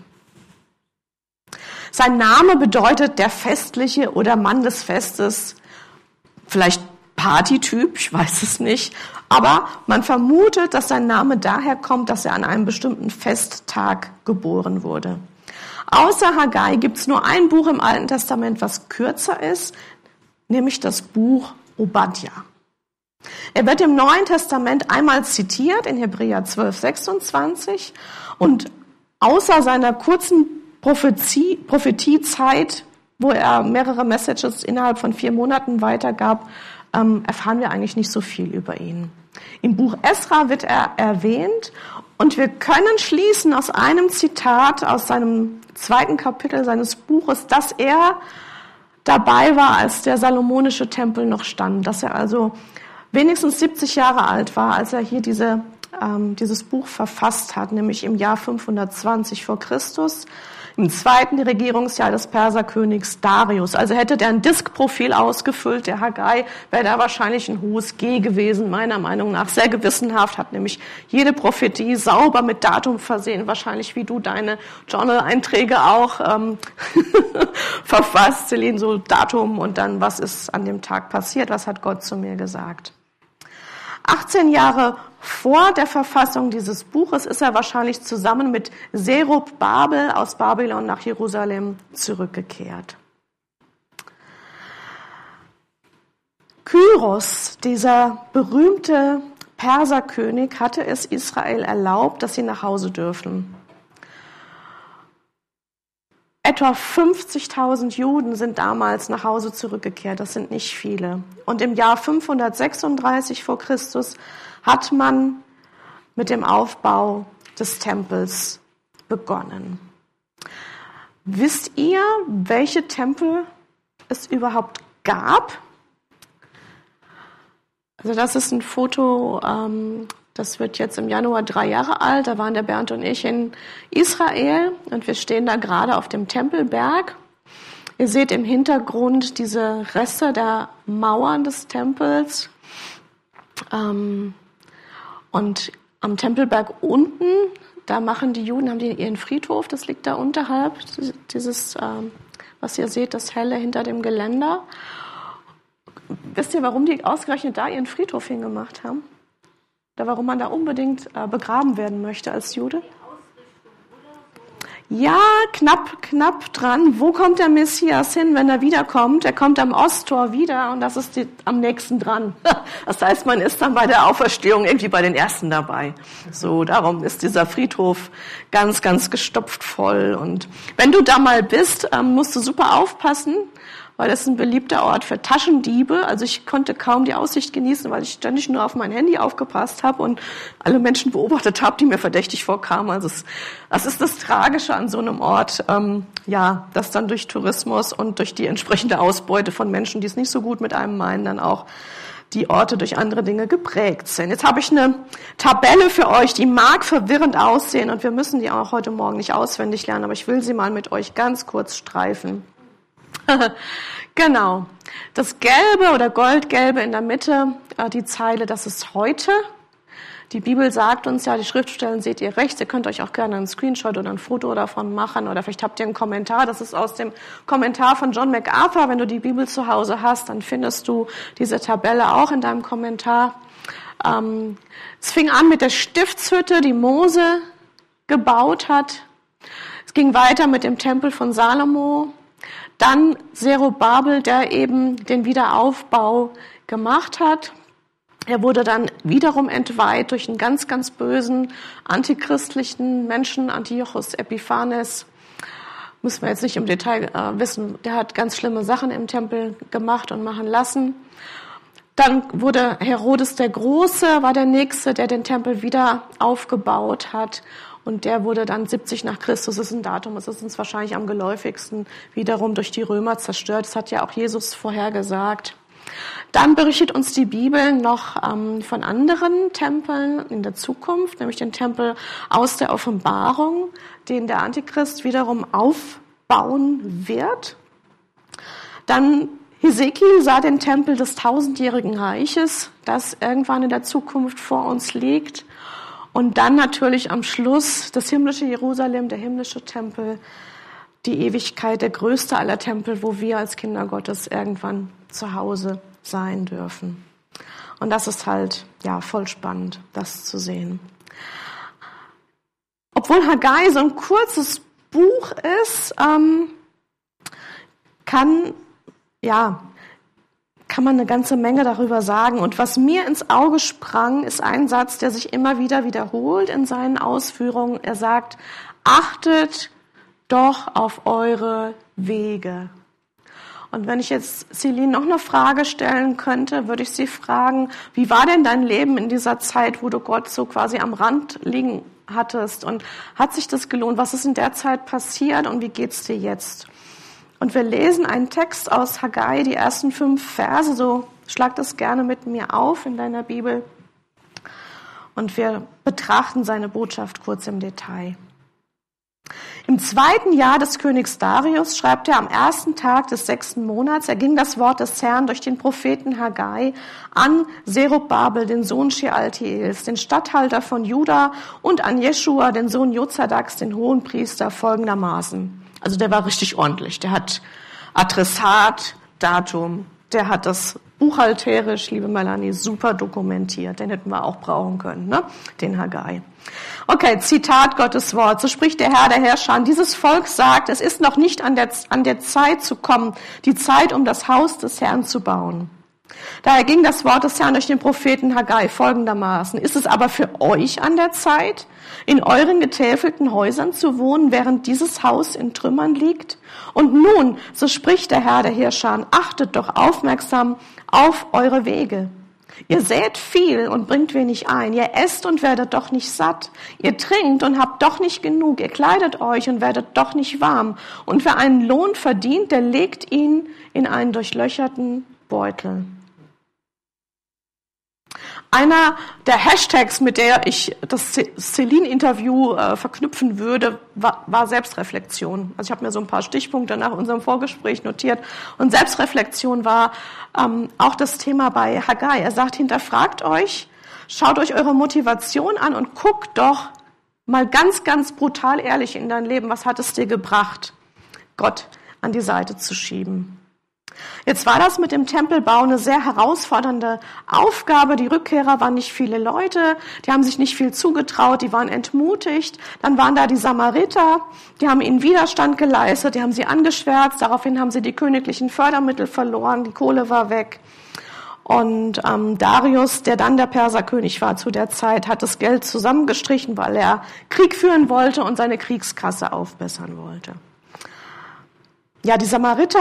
Sein Name bedeutet der Festliche oder Mann des Festes, vielleicht Partytyp, ich weiß es nicht, aber man vermutet, dass sein Name daher kommt, dass er an einem bestimmten Festtag geboren wurde. Außer Haggai gibt es nur ein Buch im Alten Testament, was kürzer ist, nämlich das Buch Obadja. Er wird im Neuen Testament einmal zitiert in Hebräer 12, 26 und außer seiner kurzen Prophetiezeit, wo er mehrere Messages innerhalb von 4 Monaten weitergab, erfahren wir eigentlich nicht so viel über ihn. Im Buch Esra wird er erwähnt und wir können schließen aus einem Zitat aus seinem 2. Kapitel seines Buches, dass er dabei war, als der salomonische Tempel noch stand, dass er also wenigstens 70 Jahre alt war, als er hier dieses Buch verfasst hat, nämlich im Jahr 520 vor Christus, im 2. Regierungsjahr des Perserkönigs Darius. Also hätte der ein Diskprofil ausgefüllt, der Haggai, wäre da wahrscheinlich ein hohes G gewesen, meiner Meinung nach. Sehr gewissenhaft, hat nämlich jede Prophetie sauber mit Datum versehen, wahrscheinlich wie du deine Journal-Einträge auch verfasst, Celine, so Datum und dann, was ist an dem Tag passiert, was hat Gott zu mir gesagt. 18 Jahre vor der Verfassung dieses Buches ist er wahrscheinlich zusammen mit Zerubabel aus Babylon nach Jerusalem zurückgekehrt. Kyros, dieser berühmte Perserkönig, hatte es Israel erlaubt, dass sie nach Hause dürfen. Etwa 50.000 Juden sind damals nach Hause zurückgekehrt, das sind nicht viele. Und im Jahr 536 vor Christus hat man mit dem Aufbau des Tempels begonnen. Wisst ihr, welche Tempel es überhaupt gab? Also das ist ein Foto, das wird jetzt im Januar 3 Jahre alt. Da waren der Bernd und ich in Israel und wir stehen da gerade auf dem Tempelberg. Ihr seht im Hintergrund diese Reste der Mauern des Tempels. Und am Tempelberg unten, da machen die Juden, haben die ihren Friedhof, das liegt da unterhalb, dieses, was ihr seht, das helle hinter dem Geländer. Wisst ihr, warum die ausgerechnet da ihren Friedhof hingemacht haben? Oder warum man da unbedingt begraben werden möchte als Jude? Ja, knapp dran. Wo kommt der Messias hin, wenn er wiederkommt? Er kommt am Osttor wieder und das ist am nächsten dran. Das heißt, man ist dann bei der Auferstehung irgendwie bei den Ersten dabei. So, darum ist dieser Friedhof ganz gestopft voll. Und wenn du da mal bist, musst du super aufpassen, weil es ein beliebter Ort für Taschendiebe. Also ich konnte kaum die Aussicht genießen, weil ich ständig nur auf mein Handy aufgepasst habe und alle Menschen beobachtet habe, die mir verdächtig vorkamen. Also das ist das Tragische an so einem Ort, dass dann durch Tourismus und durch die entsprechende Ausbeute von Menschen, die es nicht so gut mit einem meinen, dann auch die Orte durch andere Dinge geprägt sind. Jetzt habe ich eine Tabelle für euch, die mag verwirrend aussehen und wir müssen die auch heute Morgen nicht auswendig lernen, aber ich will sie mal mit euch ganz kurz streifen. Genau. Das Gelbe oder Goldgelbe in der Mitte, die Zeile, das ist heute. Die Bibel sagt uns ja, die Schriftstellen seht ihr rechts. Ihr könnt euch auch gerne einen Screenshot oder ein Foto davon machen oder vielleicht habt ihr einen Kommentar. Das ist aus dem Kommentar von John MacArthur. Wenn du die Bibel zu Hause hast, dann findest du diese Tabelle auch in deinem Kommentar. Es fing an mit der Stiftshütte, die Mose gebaut hat. Es ging weiter mit dem Tempel von Salomo. Dann Zerubabel, der eben den Wiederaufbau gemacht hat. Er wurde dann wiederum entweiht durch einen ganz, ganz bösen antichristlichen Menschen, Antiochus Epiphanes. Müssen wir jetzt nicht im Detail wissen. Der hat ganz schlimme Sachen im Tempel gemacht und machen lassen. Dann wurde Herodes der Große, war der Nächste, der den Tempel wieder aufgebaut hat. Und der wurde dann 70 nach Christus, das ist ein Datum, das ist uns wahrscheinlich am geläufigsten, wiederum durch die Römer zerstört. Das hat ja auch Jesus vorhergesagt. Dann berichtet uns die Bibel noch von anderen Tempeln in der Zukunft, nämlich den Tempel aus der Offenbarung, den der Antichrist wiederum aufbauen wird. Dann Hesekiel sah den Tempel des 1000-jährigen Reiches, das irgendwann in der Zukunft vor uns liegt. Und dann natürlich am Schluss das himmlische Jerusalem, der himmlische Tempel, die Ewigkeit, der größte aller Tempel, wo wir als Kinder Gottes irgendwann zu Hause sein dürfen. Und das ist halt, voll spannend, das zu sehen. Obwohl Haggai so ein kurzes Buch ist, kann man eine ganze Menge darüber sagen. Und was mir ins Auge sprang, ist ein Satz, der sich immer wieder wiederholt in seinen Ausführungen. Er sagt, achtet doch auf eure Wege. Und wenn ich jetzt Celine noch eine Frage stellen könnte, würde ich sie fragen, wie war denn dein Leben in dieser Zeit, wo du Gott so quasi am Rand liegen hattest? Und hat sich das gelohnt? Was ist in der Zeit passiert und wie geht's dir jetzt? Und wir lesen einen Text aus Haggai, die ersten 5 Verse, so schlag das gerne mit mir auf in deiner Bibel. Und wir betrachten seine Botschaft kurz im Detail. Im 2. Jahr des Königs Darius schreibt er am 1. Tag des 6. Monats, erging das Wort des Herrn durch den Propheten Haggai an Zerubabel, den Sohn Shealtiels, den Statthalter von Juda, und an Jeschua, den Sohn Jozadaks, den Hohenpriester, folgendermaßen. Also der war richtig ordentlich. Der hat Adressat, Datum, der hat das buchhalterisch, liebe Melanie, super dokumentiert. Den hätten wir auch brauchen können, ne? Den Haggai. Okay, Zitat Gottes Wort. So spricht der Herr der Herrscher. Dieses Volk sagt, es ist noch nicht an der Zeit zu kommen, die Zeit, um das Haus des Herrn zu bauen. Daher ging das Wort des Herrn durch den Propheten Haggai folgendermaßen. Ist es aber für euch an der Zeit, in euren getäfelten Häusern zu wohnen, während dieses Haus in Trümmern liegt? Und nun, so spricht der Herr der Herrscher, achtet doch aufmerksam auf eure Wege. Ihr sät viel und bringt wenig ein. Ihr esst und werdet doch nicht satt. Ihr trinkt und habt doch nicht genug. Ihr kleidet euch und werdet doch nicht warm. Und wer einen Lohn verdient, der legt ihn in einen durchlöcherten Beutel. Einer der Hashtags, mit der ich das Celine-Interview verknüpfen würde, war Selbstreflexion. Also ich habe mir so ein paar Stichpunkte nach unserem Vorgespräch notiert. Und Selbstreflexion war auch das Thema bei Haggai. Er sagt, hinterfragt euch, schaut euch eure Motivation an und guckt doch mal ganz, ganz brutal ehrlich in dein Leben. Was hat es dir gebracht, Gott an die Seite zu schieben? Jetzt war das mit dem Tempelbau eine sehr herausfordernde Aufgabe. Die Rückkehrer waren nicht viele Leute, die haben sich nicht viel zugetraut, die waren entmutigt. Dann waren da die Samariter, die haben ihnen Widerstand geleistet, die haben sie angeschwärzt, daraufhin haben sie die königlichen Fördermittel verloren, die Kohle war weg. Und Darius, der dann der Perserkönig war zu der Zeit, hat das Geld zusammengestrichen, weil er Krieg führen wollte und seine Kriegskasse aufbessern wollte. Ja, die Samariter,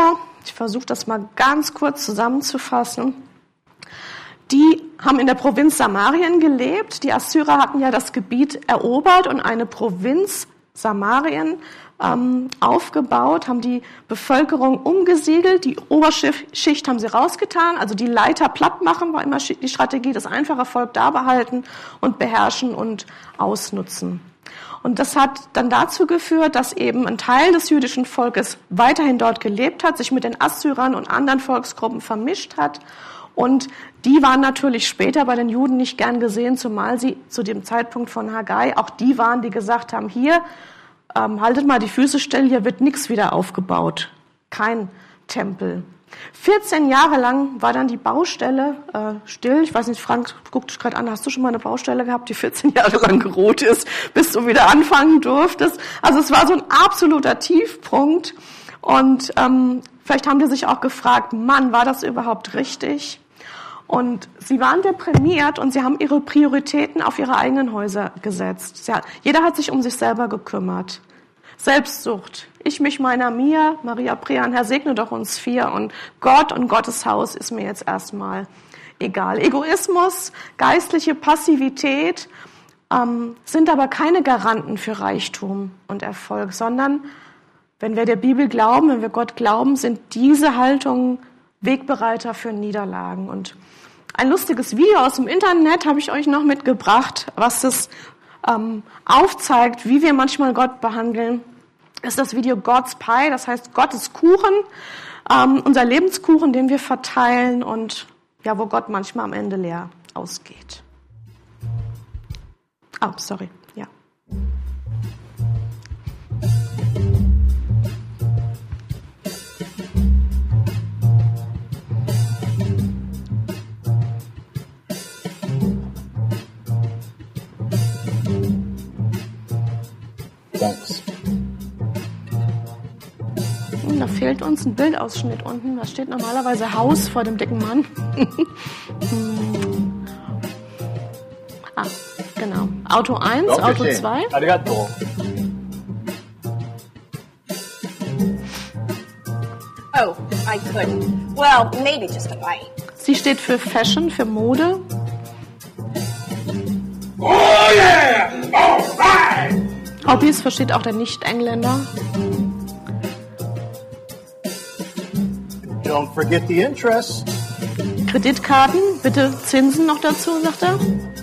Ich versuche das mal ganz kurz zusammenzufassen. Die haben in der Provinz Samarien gelebt. Die Assyrer hatten ja das Gebiet erobert und eine Provinz Samarien aufgebaut, haben die Bevölkerung umgesiedelt, die Oberschicht haben sie rausgetan, also die Leiter platt machen war immer die Strategie, das einfache Volk da behalten und beherrschen und ausnutzen. Und das hat dann dazu geführt, dass eben ein Teil des jüdischen Volkes weiterhin dort gelebt hat, sich mit den Assyrern und anderen Volksgruppen vermischt hat. Und die waren natürlich später bei den Juden nicht gern gesehen, zumal sie zu dem Zeitpunkt von Haggai auch die waren, die gesagt haben, hier, haltet mal die Füße still, hier wird nichts wieder aufgebaut. Kein Tempel. 14 Jahre lang war dann die Baustelle still. Ich weiß nicht, Frank, guck dich gerade an, hast du schon mal eine Baustelle gehabt, die 14 Jahre lang geruht ist, bis du wieder anfangen durftest? Also es war so ein absoluter Tiefpunkt. Und vielleicht haben die sich auch gefragt, Mann, war das überhaupt richtig? Und sie waren deprimiert und sie haben ihre Prioritäten auf ihre eigenen Häuser gesetzt. Jeder hat sich um sich selber gekümmert. Selbstsucht. Ich mich meiner mir, Maria Prean, Herr segne doch uns 4 und Gott und Gottes Haus ist mir jetzt erstmal egal. Egoismus, geistliche Passivität sind aber keine Garanten für Reichtum und Erfolg, sondern wenn wir der Bibel glauben, wenn wir Gott glauben, sind diese Haltungen Wegbereiter für Niederlagen. Und ein lustiges Video aus dem Internet habe ich euch noch mitgebracht, was das aufzeigt, wie wir manchmal Gott behandeln, ist das Video God's Pie, das heißt Gottes Kuchen, unser Lebenskuchen, den wir verteilen und ja, wo Gott manchmal am Ende leer ausgeht. Oh, sorry, ja. Thanks. Da fehlt uns ein Bildausschnitt unten. Da steht normalerweise Haus vor dem dicken Mann. Genau. Auto 1, Auto 2. Arigato. Oh, I couldn't. Well, maybe just a bite. Sie steht für Fashion, für Mode. Oh yeah! All right! Hobbys versteht auch der Nicht-Engländer. Don't forget the interest. Kreditkarten, bitte Zinsen noch dazu, sagt er.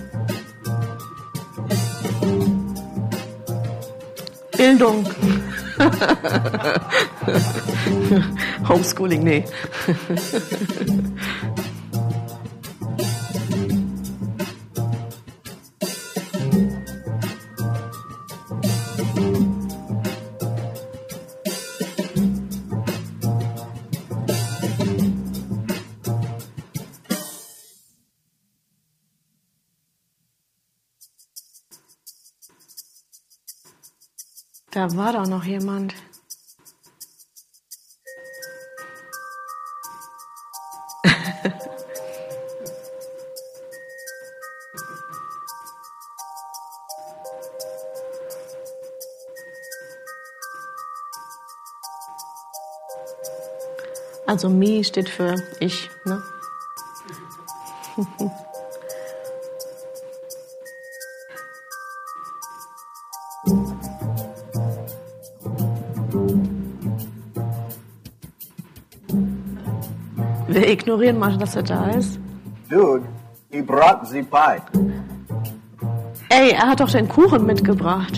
Bildung. Homeschooling, nee. Da war doch noch jemand. Also me steht für ich, ne? Wir ignorieren mal, dass er da ist. Dude, he brought the pie. Ey, er hat doch den Kuchen mitgebracht.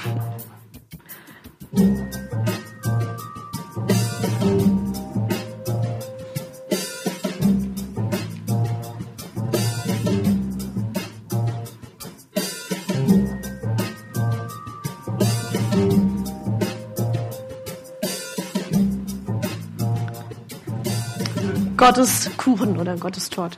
Gottes Kuchen oder Gottes Torte.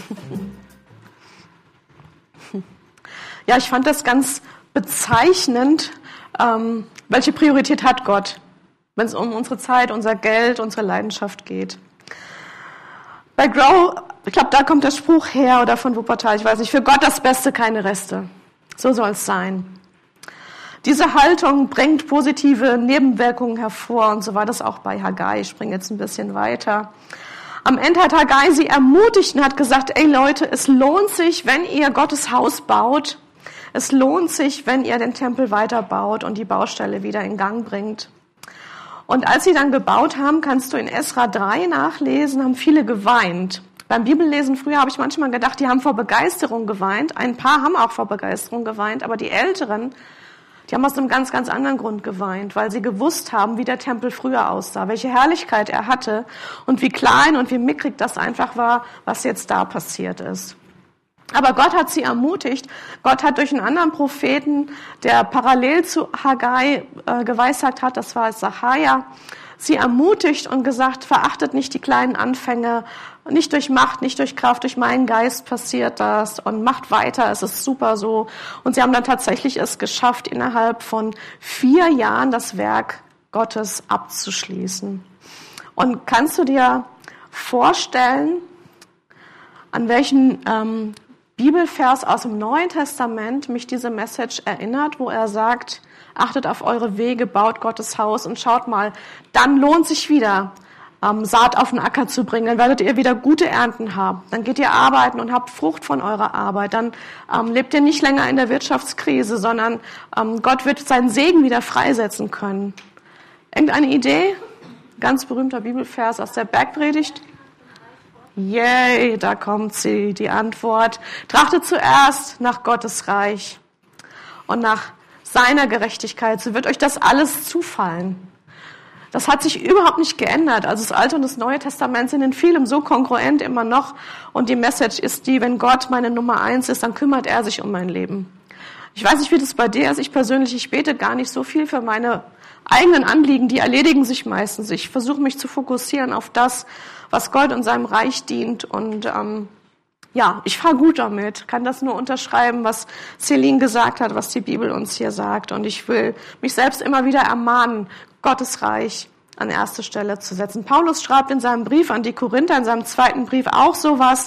Ja, ich fand das ganz bezeichnend, welche Priorität hat Gott, wenn es um unsere Zeit, unser Geld, unsere Leidenschaft geht. Bei Grow, ich glaube, da kommt der Spruch her, oder von Wuppertal, ich weiß nicht, für Gott das Beste, keine Reste. So soll es sein. Diese Haltung bringt positive Nebenwirkungen hervor und so war das auch bei Haggai. Ich springe jetzt ein bisschen weiter. Am Ende hat Haggai sie ermutigt und hat gesagt, ey Leute, es lohnt sich, wenn ihr Gottes Haus baut. Es lohnt sich, wenn ihr den Tempel weiterbaut und die Baustelle wieder in Gang bringt. Und als sie dann gebaut haben, kannst du in Esra 3 nachlesen, haben viele geweint. Beim Bibellesen früher habe ich manchmal gedacht, die haben vor Begeisterung geweint. Ein paar haben auch vor Begeisterung geweint, aber die Älteren, die haben aus einem ganz, ganz anderen Grund geweint, weil sie gewusst haben, wie der Tempel früher aussah, welche Herrlichkeit er hatte und wie klein und wie mickrig das einfach war, was jetzt da passiert ist. Aber Gott hat sie ermutigt. Gott hat durch einen anderen Propheten, der parallel zu Haggai geweissagt hat, das war Sacharja, sie ermutigt und gesagt, verachtet nicht die kleinen Anfänge, nicht durch Macht, nicht durch Kraft, durch meinen Geist passiert das und macht weiter, es ist super so. Und sie haben dann tatsächlich es geschafft, innerhalb von 4 Jahren das Werk Gottes abzuschließen. Und kannst du dir vorstellen, an welchen Bibelvers aus dem Neuen Testament mich diese Message erinnert, wo er sagt, achtet auf eure Wege, baut Gottes Haus und schaut mal, dann lohnt sich wieder, Saat auf den Acker zu bringen, dann werdet ihr wieder gute Ernten haben. Dann geht ihr arbeiten und habt Frucht von eurer Arbeit. Dann lebt ihr nicht länger in der Wirtschaftskrise, sondern Gott wird seinen Segen wieder freisetzen können. Irgendeine Idee? Ganz berühmter Bibelvers aus der Bergpredigt. Yay, da kommt sie, die Antwort. Trachtet zuerst nach Gottes Reich und nach seiner Gerechtigkeit, so wird euch das alles zufallen. Das hat sich überhaupt nicht geändert. Also das Alte und das Neue Testament sind in vielem so kongruent immer noch. Und die Message ist die, wenn Gott meine Nummer 1 ist, dann kümmert er sich um mein Leben. Ich weiß nicht, wie das bei dir ist. Ich persönlich, ich bete gar nicht so viel für meine eigenen Anliegen. Die erledigen sich meistens. Ich versuche mich zu fokussieren auf das, was Gott und seinem Reich dient. Und ich fahre gut damit. Kann das nur unterschreiben, was Celine gesagt hat, was die Bibel uns hier sagt. Und ich will mich selbst immer wieder ermahnen, Gottes Reich an erste Stelle zu setzen. Paulus schreibt in seinem Brief an die Korinther, in seinem 2. Brief auch sowas.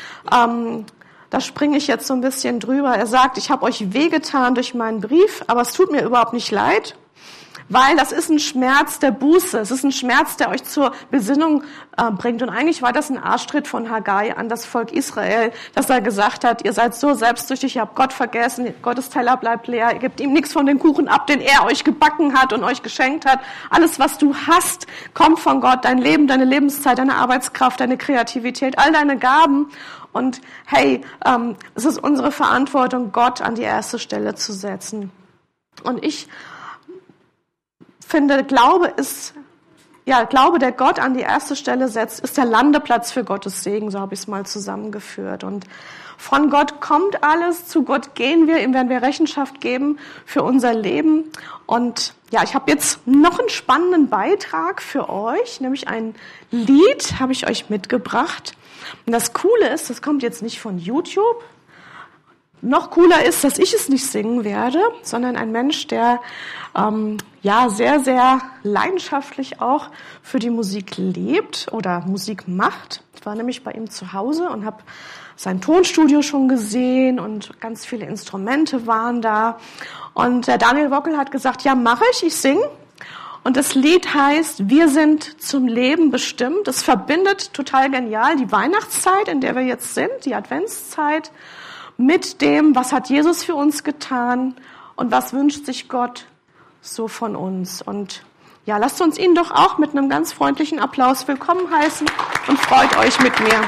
Da springe ich jetzt so ein bisschen drüber. Er sagt, ich habe euch wehgetan durch meinen Brief, aber es tut mir überhaupt nicht leid, weil das ist ein Schmerz der Buße. Es ist ein Schmerz, der euch zur Besinnung bringt. Und eigentlich war das ein Arschtritt von Haggai an das Volk Israel, dass er gesagt hat, ihr seid so selbstsüchtig, ihr habt Gott vergessen, Gottes Teller bleibt leer, ihr gebt ihm nichts von den Kuchen ab, den er euch gebacken hat und euch geschenkt hat. Alles, was du hast, kommt von Gott, dein Leben, deine Lebenszeit, deine Arbeitskraft, deine Kreativität, all deine Gaben. Und hey, es ist unsere Verantwortung, Gott an die erste Stelle zu setzen. Und ich finde, Glaube, der Gott an die erste Stelle setzt, ist der Landeplatz für Gottes Segen, so habe ich es mal zusammengeführt. Und von Gott kommt alles, zu Gott gehen wir, ihm werden wir Rechenschaft geben für unser Leben. Und ja, ich habe jetzt noch einen spannenden Beitrag für euch, nämlich ein Lied habe ich euch mitgebracht. Und das Coole ist, das kommt jetzt nicht von YouTube. Noch cooler ist, dass ich es nicht singen werde, sondern ein Mensch, der sehr, sehr leidenschaftlich auch für die Musik lebt oder Musik macht. Ich war nämlich bei ihm zu Hause und habe sein Tonstudio schon gesehen und ganz viele Instrumente waren da. Und der Daniel Wockel hat gesagt, ja, mache ich singe. Und das Lied heißt, wir sind zum Leben bestimmt. Es verbindet total genial die Weihnachtszeit, in der wir jetzt sind, die Adventszeit, mit dem, was hat Jesus für uns getan und was wünscht sich Gott so von uns. Und ja, lasst uns ihn doch auch mit einem ganz freundlichen Applaus willkommen heißen und freut euch mit mir.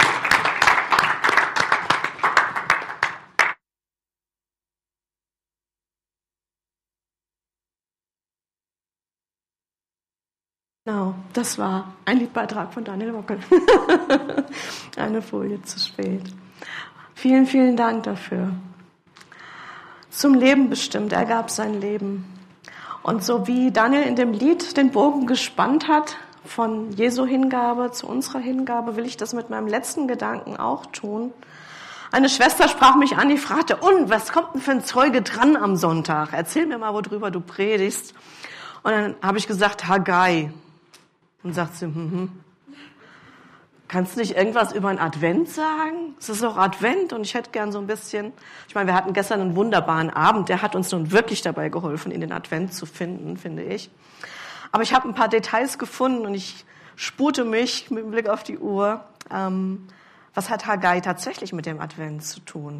Genau, das war ein Liedbeitrag von Daniel Wockel. Eine Folie zu spät. Vielen, vielen Dank dafür. Zum Leben bestimmt, er gab sein Leben. Und so wie Daniel in dem Lied den Bogen gespannt hat, von Jesu Hingabe zu unserer Hingabe, will ich das mit meinem letzten Gedanken auch tun. Eine Schwester sprach mich an, die fragte, und was kommt denn für ein Zeuge dran am Sonntag? Erzähl mir mal, worüber du predigst. Und dann habe ich gesagt, Haggai. Und sagt sie, Kannst du nicht irgendwas über einen Advent sagen? Es ist auch Advent und ich hätte gern so ein bisschen, ich meine, wir hatten gestern einen wunderbaren Abend, der hat uns nun wirklich dabei geholfen, in den Advent zu finden, finde ich. Aber ich habe ein paar Details gefunden und ich spute mich mit Blick auf die Uhr. Was hat Haggai tatsächlich mit dem Advent zu tun?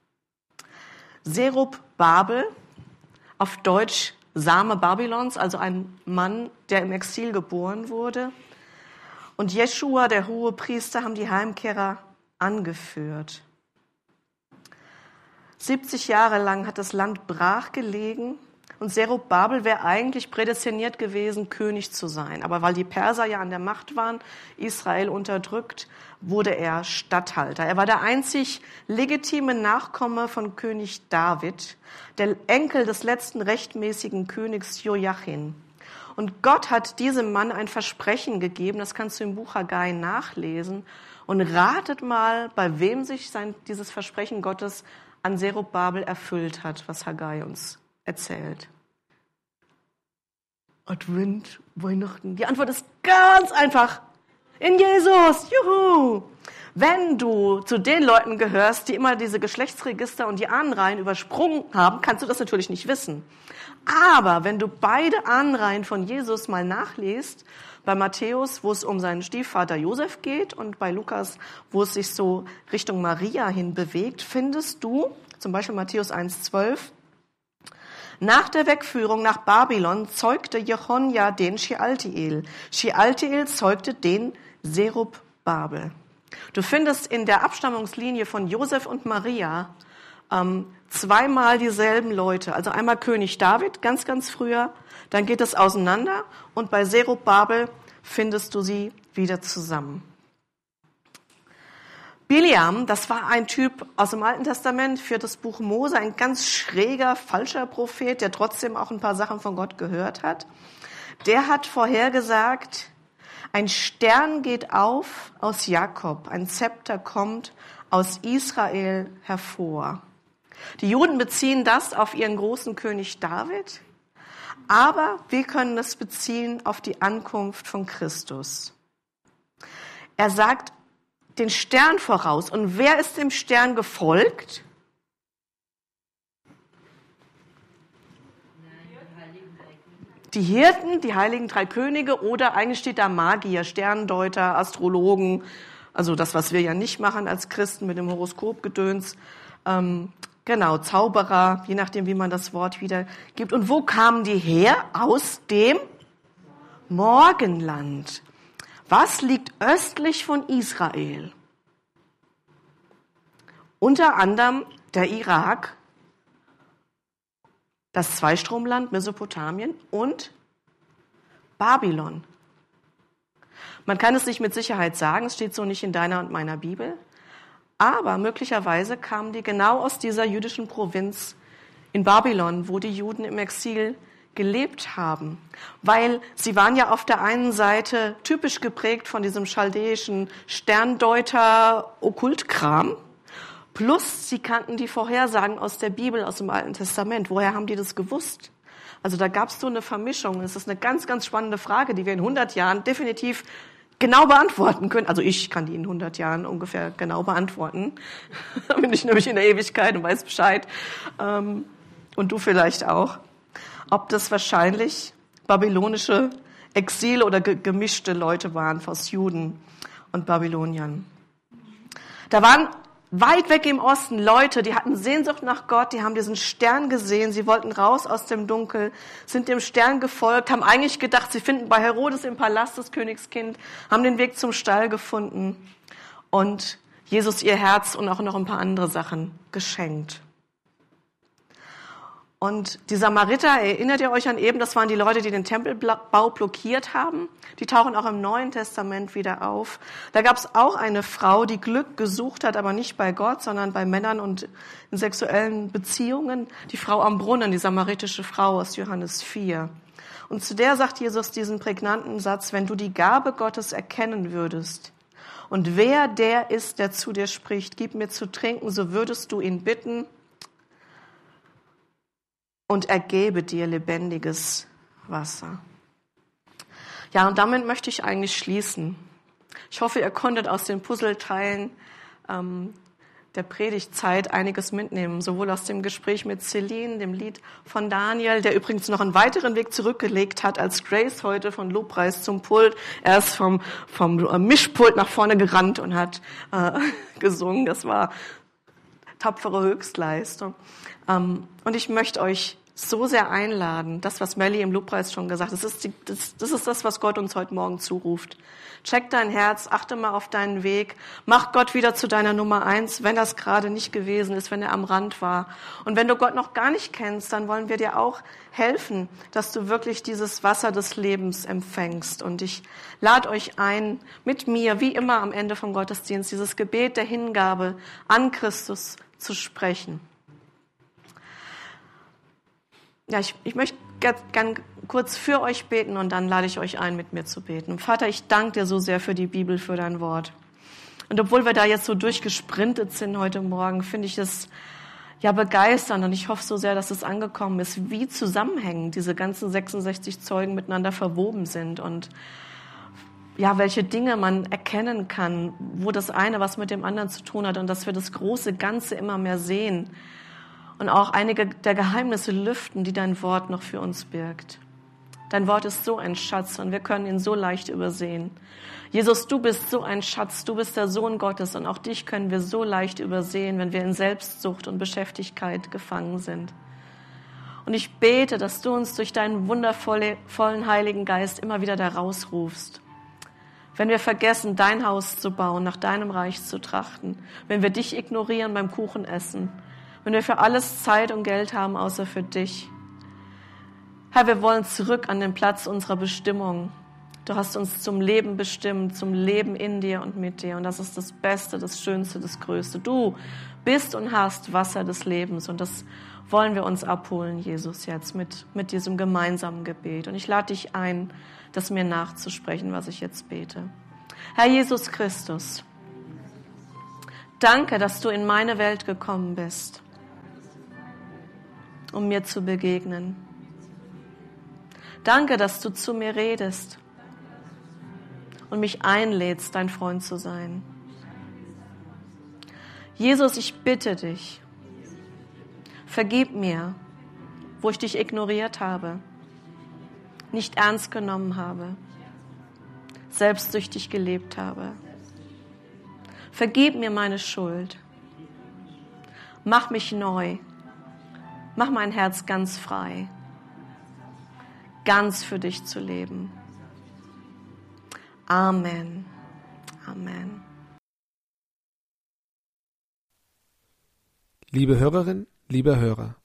Zerubabel, auf Deutsch Same Babylons, also ein Mann, der im Exil geboren wurde. Und Jeschua, der Hohepriester, haben die Heimkehrer angeführt. 70 Jahre lang hat das Land brach gelegen und Zerubabel wäre eigentlich prädestiniert gewesen, König zu sein. Aber weil die Perser ja an der Macht waren, Israel unterdrückt, wurde er Statthalter. Er war der einzig legitime Nachkomme von König David, der Enkel des letzten rechtmäßigen Königs Joachim. Und Gott hat diesem Mann ein Versprechen gegeben, das kannst du im Buch Haggai nachlesen. Und ratet mal, bei wem sich dieses Versprechen Gottes an Zerubabel erfüllt hat, was Haggai uns erzählt. Advent, Weihnachten. Die Antwort ist ganz einfach. In Jesus, juhu! Wenn du zu den Leuten gehörst, die immer diese Geschlechtsregister und die Ahnenreihen übersprungen haben, kannst du das natürlich nicht wissen. Aber wenn du beide Ahnenreihen von Jesus mal nachliest, bei Matthäus, wo es um seinen Stiefvater Josef geht, und bei Lukas, wo es sich so Richtung Maria hin bewegt, findest du, zum Beispiel Matthäus 1,12, nach der Wegführung nach Babylon zeugte Jechonja den Shealtiel. Shealtiel zeugte den Zerubabel. Du findest in der Abstammungslinie von Josef und Maria zweimal dieselben Leute. Also einmal König David, ganz, ganz früher, dann geht es auseinander und bei Zerubabel findest du sie wieder zusammen. Biliam, das war ein Typ aus dem Alten Testament, 4. Buch Mose, ein ganz schräger, falscher Prophet, der trotzdem auch ein paar Sachen von Gott gehört hat. Der hat vorhergesagt, ein Stern geht auf aus Jakob, ein Zepter kommt aus Israel hervor. Die Juden beziehen das auf ihren großen König David, aber wir können das beziehen auf die Ankunft von Christus. Er sagt den Stern voraus. Und wer ist dem Stern gefolgt? Die Hirten, die heiligen drei Könige, oder eigentlich steht da Magier, Sterndeuter, Astrologen, also das, was wir ja nicht machen als Christen mit dem Horoskopgedöns. Genau, Zauberer, je nachdem, wie man das Wort wieder gibt. Und wo kamen die her? Aus dem Morgenland. Was liegt östlich von Israel? Unter anderem der Irak, das Zweistromland Mesopotamien und Babylon. Man kann es nicht mit Sicherheit sagen, es steht so nicht in deiner und meiner Bibel, aber möglicherweise kamen die genau aus dieser jüdischen Provinz in Babylon, wo die Juden im Exil gelebt haben, weil sie waren ja auf der einen Seite typisch geprägt von diesem chaldäischen Sterndeuter-Okkultkram, plus sie kannten die Vorhersagen aus der Bibel, aus dem Alten Testament. Woher haben die das gewusst? Also da gab es so eine Vermischung. Es ist eine ganz, ganz spannende Frage, die wir in 100 Jahren definitiv genau beantworten können. Also ich kann die in 100 Jahren ungefähr genau beantworten. Da bin ich nämlich in der Ewigkeit und weiß Bescheid. Und du vielleicht auch. Ob das wahrscheinlich babylonische Exile oder gemischte Leute waren aus Juden und Babyloniern. Da waren weit weg im Osten Leute, die hatten Sehnsucht nach Gott, die haben diesen Stern gesehen, sie wollten raus aus dem Dunkel, sind dem Stern gefolgt, haben eigentlich gedacht, sie finden bei Herodes im Palast das Königskind, haben den Weg zum Stall gefunden und Jesus ihr Herz und auch noch ein paar andere Sachen geschenkt. Und die Samariter, erinnert ihr euch an eben, das waren die Leute, die den Tempelbau blockiert haben. Die tauchen auch im Neuen Testament wieder auf. Da gab es auch eine Frau, die Glück gesucht hat, aber nicht bei Gott, sondern bei Männern und in sexuellen Beziehungen. Die Frau am Brunnen, die samaritische Frau aus Johannes 4. Und zu der sagt Jesus diesen prägnanten Satz, wenn du die Gabe Gottes erkennen würdest und wer der ist, der zu dir spricht, gib mir zu trinken, so würdest du ihn bitten, und er gebe dir lebendiges Wasser. Ja, und damit möchte ich eigentlich schließen. Ich hoffe, ihr konntet aus den Puzzleteilen der Predigtzeit einiges mitnehmen, sowohl aus dem Gespräch mit Celine, dem Lied von Daniel, der übrigens noch einen weiteren Weg zurückgelegt hat als Grace heute von Lobpreis zum Pult. Er ist vom Mischpult nach vorne gerannt und hat gesungen. Das war tapfere Höchstleistung. Und ich möchte euch so sehr einladen, das, was Melly im Lobpreis schon gesagt hat, das ist das, was Gott uns heute Morgen zuruft. Check dein Herz, achte mal auf deinen Weg, mach Gott wieder zu deiner Nummer 1, wenn das gerade nicht gewesen ist, wenn er am Rand war. Und wenn du Gott noch gar nicht kennst, dann wollen wir dir auch helfen, dass du wirklich dieses Wasser des Lebens empfängst. Und ich lade euch ein, mit mir, wie immer am Ende vom Gottesdienst, dieses Gebet der Hingabe an Christus zu sprechen. Ja, ich möchte gern kurz für euch beten und dann lade ich euch ein, mit mir zu beten. Und Vater, ich danke dir so sehr für die Bibel, für dein Wort. Und obwohl wir da jetzt so durchgesprintet sind heute Morgen, finde ich es ja begeisternd und ich hoffe so sehr, dass es angekommen ist, wie zusammenhängend diese ganzen 66 Zeugen miteinander verwoben sind und ja, welche Dinge man erkennen kann, wo das eine was mit dem anderen zu tun hat und dass wir das große Ganze immer mehr sehen. Und auch einige der Geheimnisse lüften, die dein Wort noch für uns birgt. Dein Wort ist so ein Schatz und wir können ihn so leicht übersehen. Jesus, du bist so ein Schatz, du bist der Sohn Gottes und auch dich können wir so leicht übersehen, wenn wir in Selbstsucht und Beschäftigkeit gefangen sind. Und ich bete, dass du uns durch deinen wundervollen Heiligen Geist immer wieder da rausrufst. Wenn wir vergessen, dein Haus zu bauen, nach deinem Reich zu trachten, wenn wir dich ignorieren beim Kuchenessen, wenn wir für alles Zeit und Geld haben, außer für dich. Herr, wir wollen zurück an den Platz unserer Bestimmung. Du hast uns zum Leben bestimmt, zum Leben in dir und mit dir. Und das ist das Beste, das Schönste, das Größte. Du bist und hast Wasser des Lebens. Und das wollen wir uns abholen, Jesus, jetzt mit diesem gemeinsamen Gebet. Und ich lade dich ein, das mir nachzusprechen, was ich jetzt bete. Herr Jesus Christus, danke, dass du in meine Welt gekommen bist, um mir zu begegnen. Danke, dass du zu mir redest und mich einlädst, dein Freund zu sein. Jesus, ich bitte dich, vergib mir, wo ich dich ignoriert habe, nicht ernst genommen habe, selbstsüchtig gelebt habe. Vergib mir meine Schuld. Mach mich neu. Mach mein Herz ganz frei, ganz für dich zu leben. Amen. Amen. Liebe Hörerin, lieber Hörer,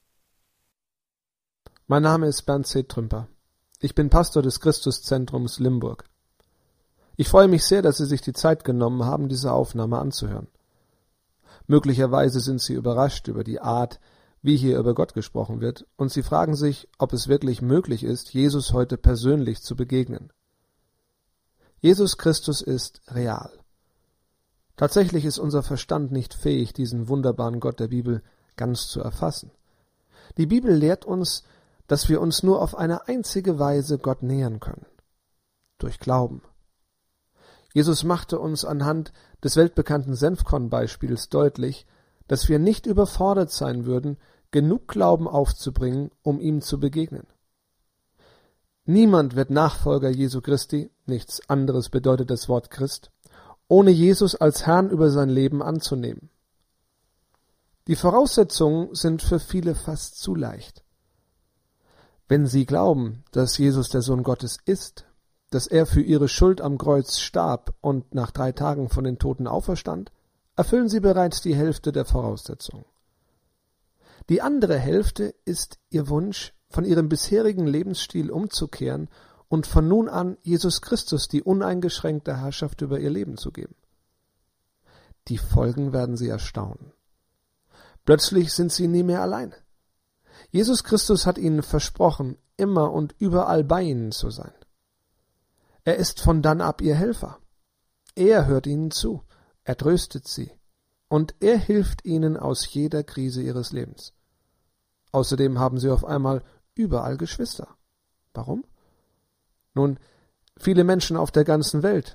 mein Name ist Bernd C. Trümper. Ich bin Pastor des Christuszentrums Limburg. Ich freue mich sehr, dass Sie sich die Zeit genommen haben, diese Aufnahme anzuhören. Möglicherweise sind Sie überrascht über die Art, wie hier über Gott gesprochen wird, und Sie fragen sich, ob es wirklich möglich ist, Jesus heute persönlich zu begegnen. Jesus Christus ist real. Tatsächlich ist unser Verstand nicht fähig, diesen wunderbaren Gott der Bibel ganz zu erfassen. Die Bibel lehrt uns, dass wir uns nur auf eine einzige Weise Gott nähern können: durch Glauben. Jesus machte uns anhand des weltbekannten Senfkorn-Beispiels deutlich, dass wir nicht überfordert sein würden, genug Glauben aufzubringen, um ihm zu begegnen. Niemand wird Nachfolger Jesu Christi, nichts anderes bedeutet das Wort Christ, ohne Jesus als Herrn über sein Leben anzunehmen. Die Voraussetzungen sind für viele fast zu leicht. Wenn sie glauben, dass Jesus der Sohn Gottes ist, dass er für ihre Schuld am Kreuz starb und nach 3 Tagen von den Toten auferstand, erfüllen sie bereits die Hälfte der Voraussetzungen. Die andere Hälfte ist ihr Wunsch, von ihrem bisherigen Lebensstil umzukehren und von nun an Jesus Christus die uneingeschränkte Herrschaft über ihr Leben zu geben. Die Folgen werden sie erstaunen. Plötzlich sind sie nie mehr allein. Jesus Christus hat ihnen versprochen, immer und überall bei ihnen zu sein. Er ist von dann ab ihr Helfer. Er hört ihnen zu. Er tröstet sie und er hilft ihnen aus jeder Krise ihres Lebens. Außerdem haben sie auf einmal überall Geschwister. Warum? Nun, viele Menschen auf der ganzen Welt,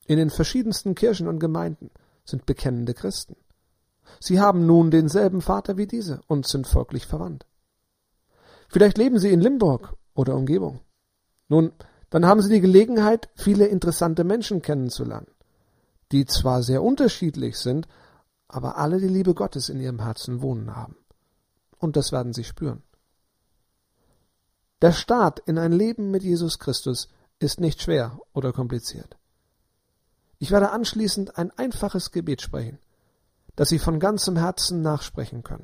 in den verschiedensten Kirchen und Gemeinden, sind bekennende Christen. Sie haben nun denselben Vater wie diese und sind folglich verwandt. Vielleicht leben sie in Limburg oder Umgebung. Nun, dann haben sie die Gelegenheit, viele interessante Menschen kennenzulernen, die zwar sehr unterschiedlich sind, aber alle die Liebe Gottes in ihrem Herzen wohnen haben. Und das werden sie spüren. Der Start in ein Leben mit Jesus Christus ist nicht schwer oder kompliziert. Ich werde anschließend ein einfaches Gebet sprechen, das Sie von ganzem Herzen nachsprechen können.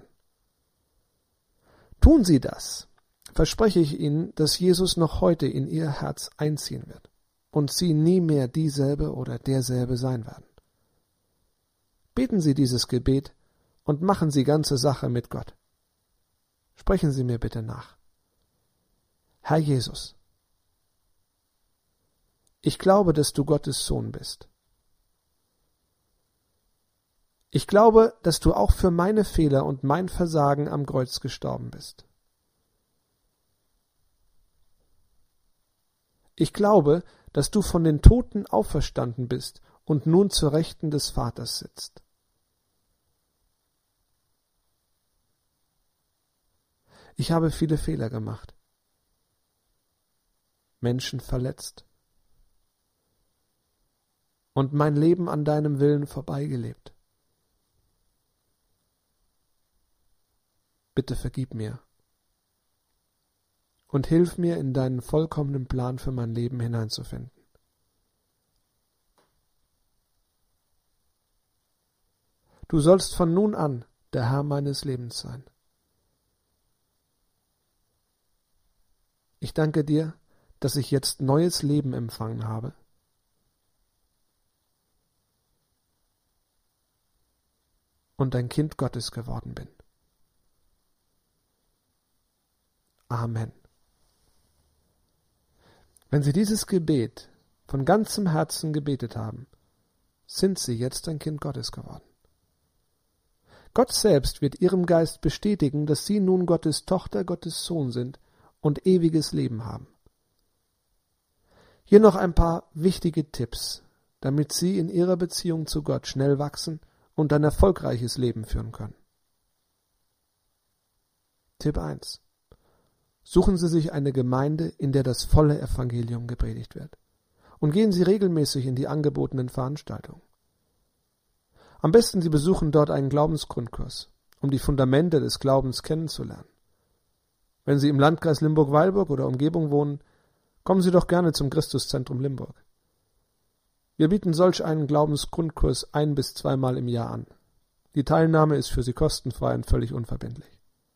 Tun Sie das, verspreche ich Ihnen, dass Jesus noch heute in Ihr Herz einziehen wird und Sie nie mehr dieselbe oder derselbe sein werden. Beten Sie dieses Gebet und machen Sie ganze Sache mit Gott. Sprechen Sie mir bitte nach. Herr Jesus, ich glaube, dass du Gottes Sohn bist. Ich glaube, dass du auch für meine Fehler und mein Versagen am Kreuz gestorben bist. Ich glaube, dass du von den Toten auferstanden bist und nun zur Rechten des Vaters sitzt. Ich habe viele Fehler gemacht, Menschen verletzt und mein Leben an deinem Willen vorbeigelebt. Bitte vergib mir und hilf mir, in deinen vollkommenen Plan für mein Leben hineinzufinden. Du sollst von nun an der Herr meines Lebens sein. Ich danke dir, dass ich jetzt neues Leben empfangen habe. Und ein Kind Gottes geworden bin. Amen. Wenn Sie dieses Gebet von ganzem Herzen gebetet haben, sind Sie jetzt ein Kind Gottes geworden. Gott selbst wird Ihrem Geist bestätigen, dass Sie nun Gottes Tochter, Gottes Sohn sind und ewiges Leben haben. Hier noch ein paar wichtige Tipps, damit Sie in Ihrer Beziehung zu Gott schnell wachsen und ein erfolgreiches Leben führen können. Tipp 1. Suchen Sie sich eine Gemeinde, in der das volle Evangelium gepredigt wird. Und gehen Sie regelmäßig in die angebotenen Veranstaltungen. Am besten Sie besuchen dort einen Glaubensgrundkurs, um die Fundamente des Glaubens kennenzulernen. Wenn Sie im Landkreis Limburg-Weilburg oder Umgebung wohnen, kommen Sie doch gerne zum Christuszentrum Limburg. Wir bieten solch einen Glaubensgrundkurs 1- bis 2-mal im Jahr an. Die Teilnahme ist für Sie kostenfrei und völlig unverbindlich.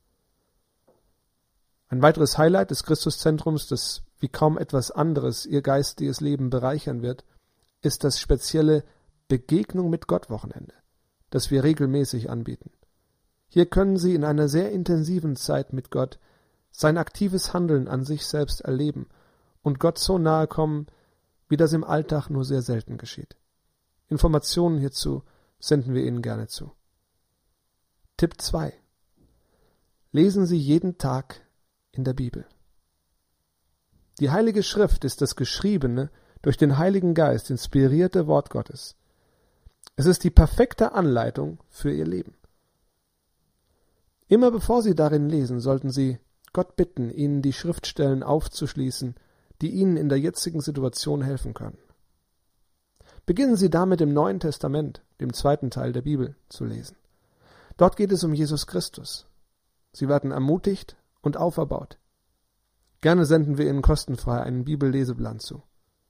Ein weiteres Highlight des Christuszentrums, das wie kaum etwas anderes Ihr geistiges Leben bereichern wird, ist das spezielle Begegnung mit Gott Wochenende, das wir regelmäßig anbieten. Hier können Sie in einer sehr intensiven Zeit mit Gott sein aktives Handeln an sich selbst erleben und Gott so nahe kommen, wie das im Alltag nur sehr selten geschieht. Informationen hierzu senden wir Ihnen gerne zu. Tipp 2. Lesen Sie jeden Tag in der Bibel. Die Heilige Schrift ist das geschriebene, durch den Heiligen Geist inspirierte Wort Gottes. Es ist die perfekte Anleitung für Ihr Leben. Immer bevor Sie darin lesen, sollten Sie Gott bitten, Ihnen die Schriftstellen aufzuschließen, die Ihnen in der jetzigen Situation helfen können. Beginnen Sie damit im Neuen Testament, dem 2. Teil der Bibel, zu lesen. Dort geht es um Jesus Christus. Sie werden ermutigt und auferbaut. Gerne senden wir Ihnen kostenfrei einen Bibelleseplan zu.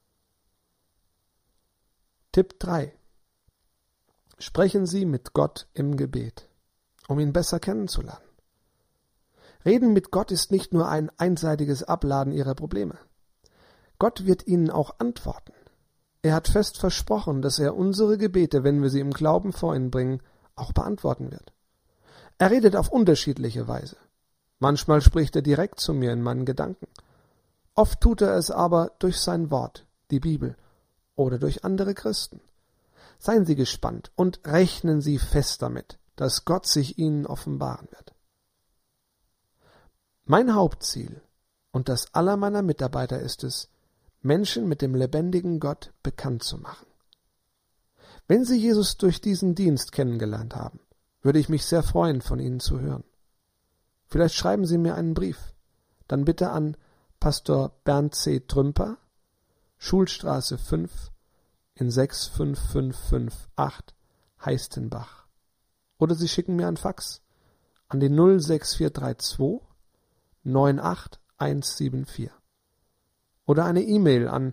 Tipp 3. Sprechen Sie mit Gott im Gebet, um ihn besser kennenzulernen. Reden mit Gott ist nicht nur ein einseitiges Abladen Ihrer Probleme. Gott wird Ihnen auch antworten. Er hat fest versprochen, dass er unsere Gebete, wenn wir sie im Glauben vor ihn bringen, auch beantworten wird. Er redet auf unterschiedliche Weise. Manchmal spricht er direkt zu mir in meinen Gedanken. Oft tut er es aber durch sein Wort, die Bibel, oder durch andere Christen. Seien Sie gespannt und rechnen Sie fest damit, dass Gott sich Ihnen offenbaren wird. Mein Hauptziel und das aller meiner Mitarbeiter ist es, Menschen mit dem lebendigen Gott bekannt zu machen. Wenn Sie Jesus durch diesen Dienst kennengelernt haben, würde ich mich sehr freuen, von Ihnen zu hören. Vielleicht schreiben Sie mir einen Brief. Dann bitte an Pastor Bernd C. Trümper, Schulstraße 5 in 65558 Heistenbach. Oder Sie schicken mir einen Fax an die 06432 98174. Oder eine E-Mail an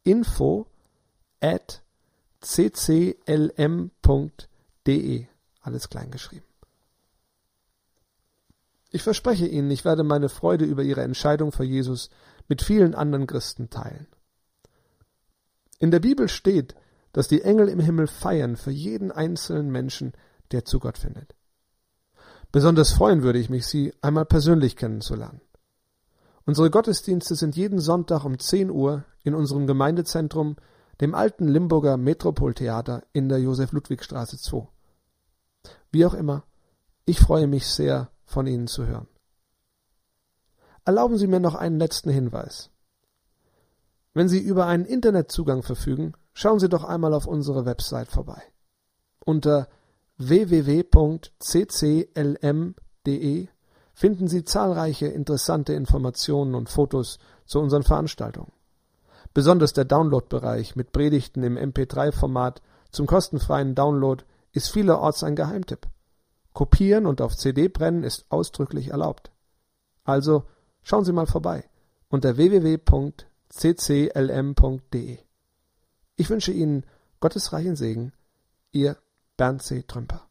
info@cclm.de, alles klein geschrieben. Ich verspreche Ihnen, ich werde meine Freude über Ihre Entscheidung für Jesus mit vielen anderen Christen teilen. In der Bibel steht, dass die Engel im Himmel feiern für jeden einzelnen Menschen, der zu Gott findet. Besonders freuen würde ich mich, Sie einmal persönlich kennenzulernen. Unsere Gottesdienste sind jeden Sonntag um 10 Uhr in unserem Gemeindezentrum, dem alten Limburger Metropoltheater in der Josef-Ludwig-Straße 2. Wie auch immer, ich freue mich sehr, von Ihnen zu hören. Erlauben Sie mir noch einen letzten Hinweis. Wenn Sie über einen Internetzugang verfügen, schauen Sie doch einmal auf unsere Website vorbei. Unter www.cclm.de finden Sie zahlreiche interessante Informationen und Fotos zu unseren Veranstaltungen. Besonders der Download-Bereich mit Predigten im MP3-Format zum kostenfreien Download ist vielerorts ein Geheimtipp. Kopieren und auf CD brennen ist ausdrücklich erlaubt. Also schauen Sie mal vorbei unter www.cclm.de. Ich wünsche Ihnen Gottes reichen Segen, Ihr Bernd C. Trümper.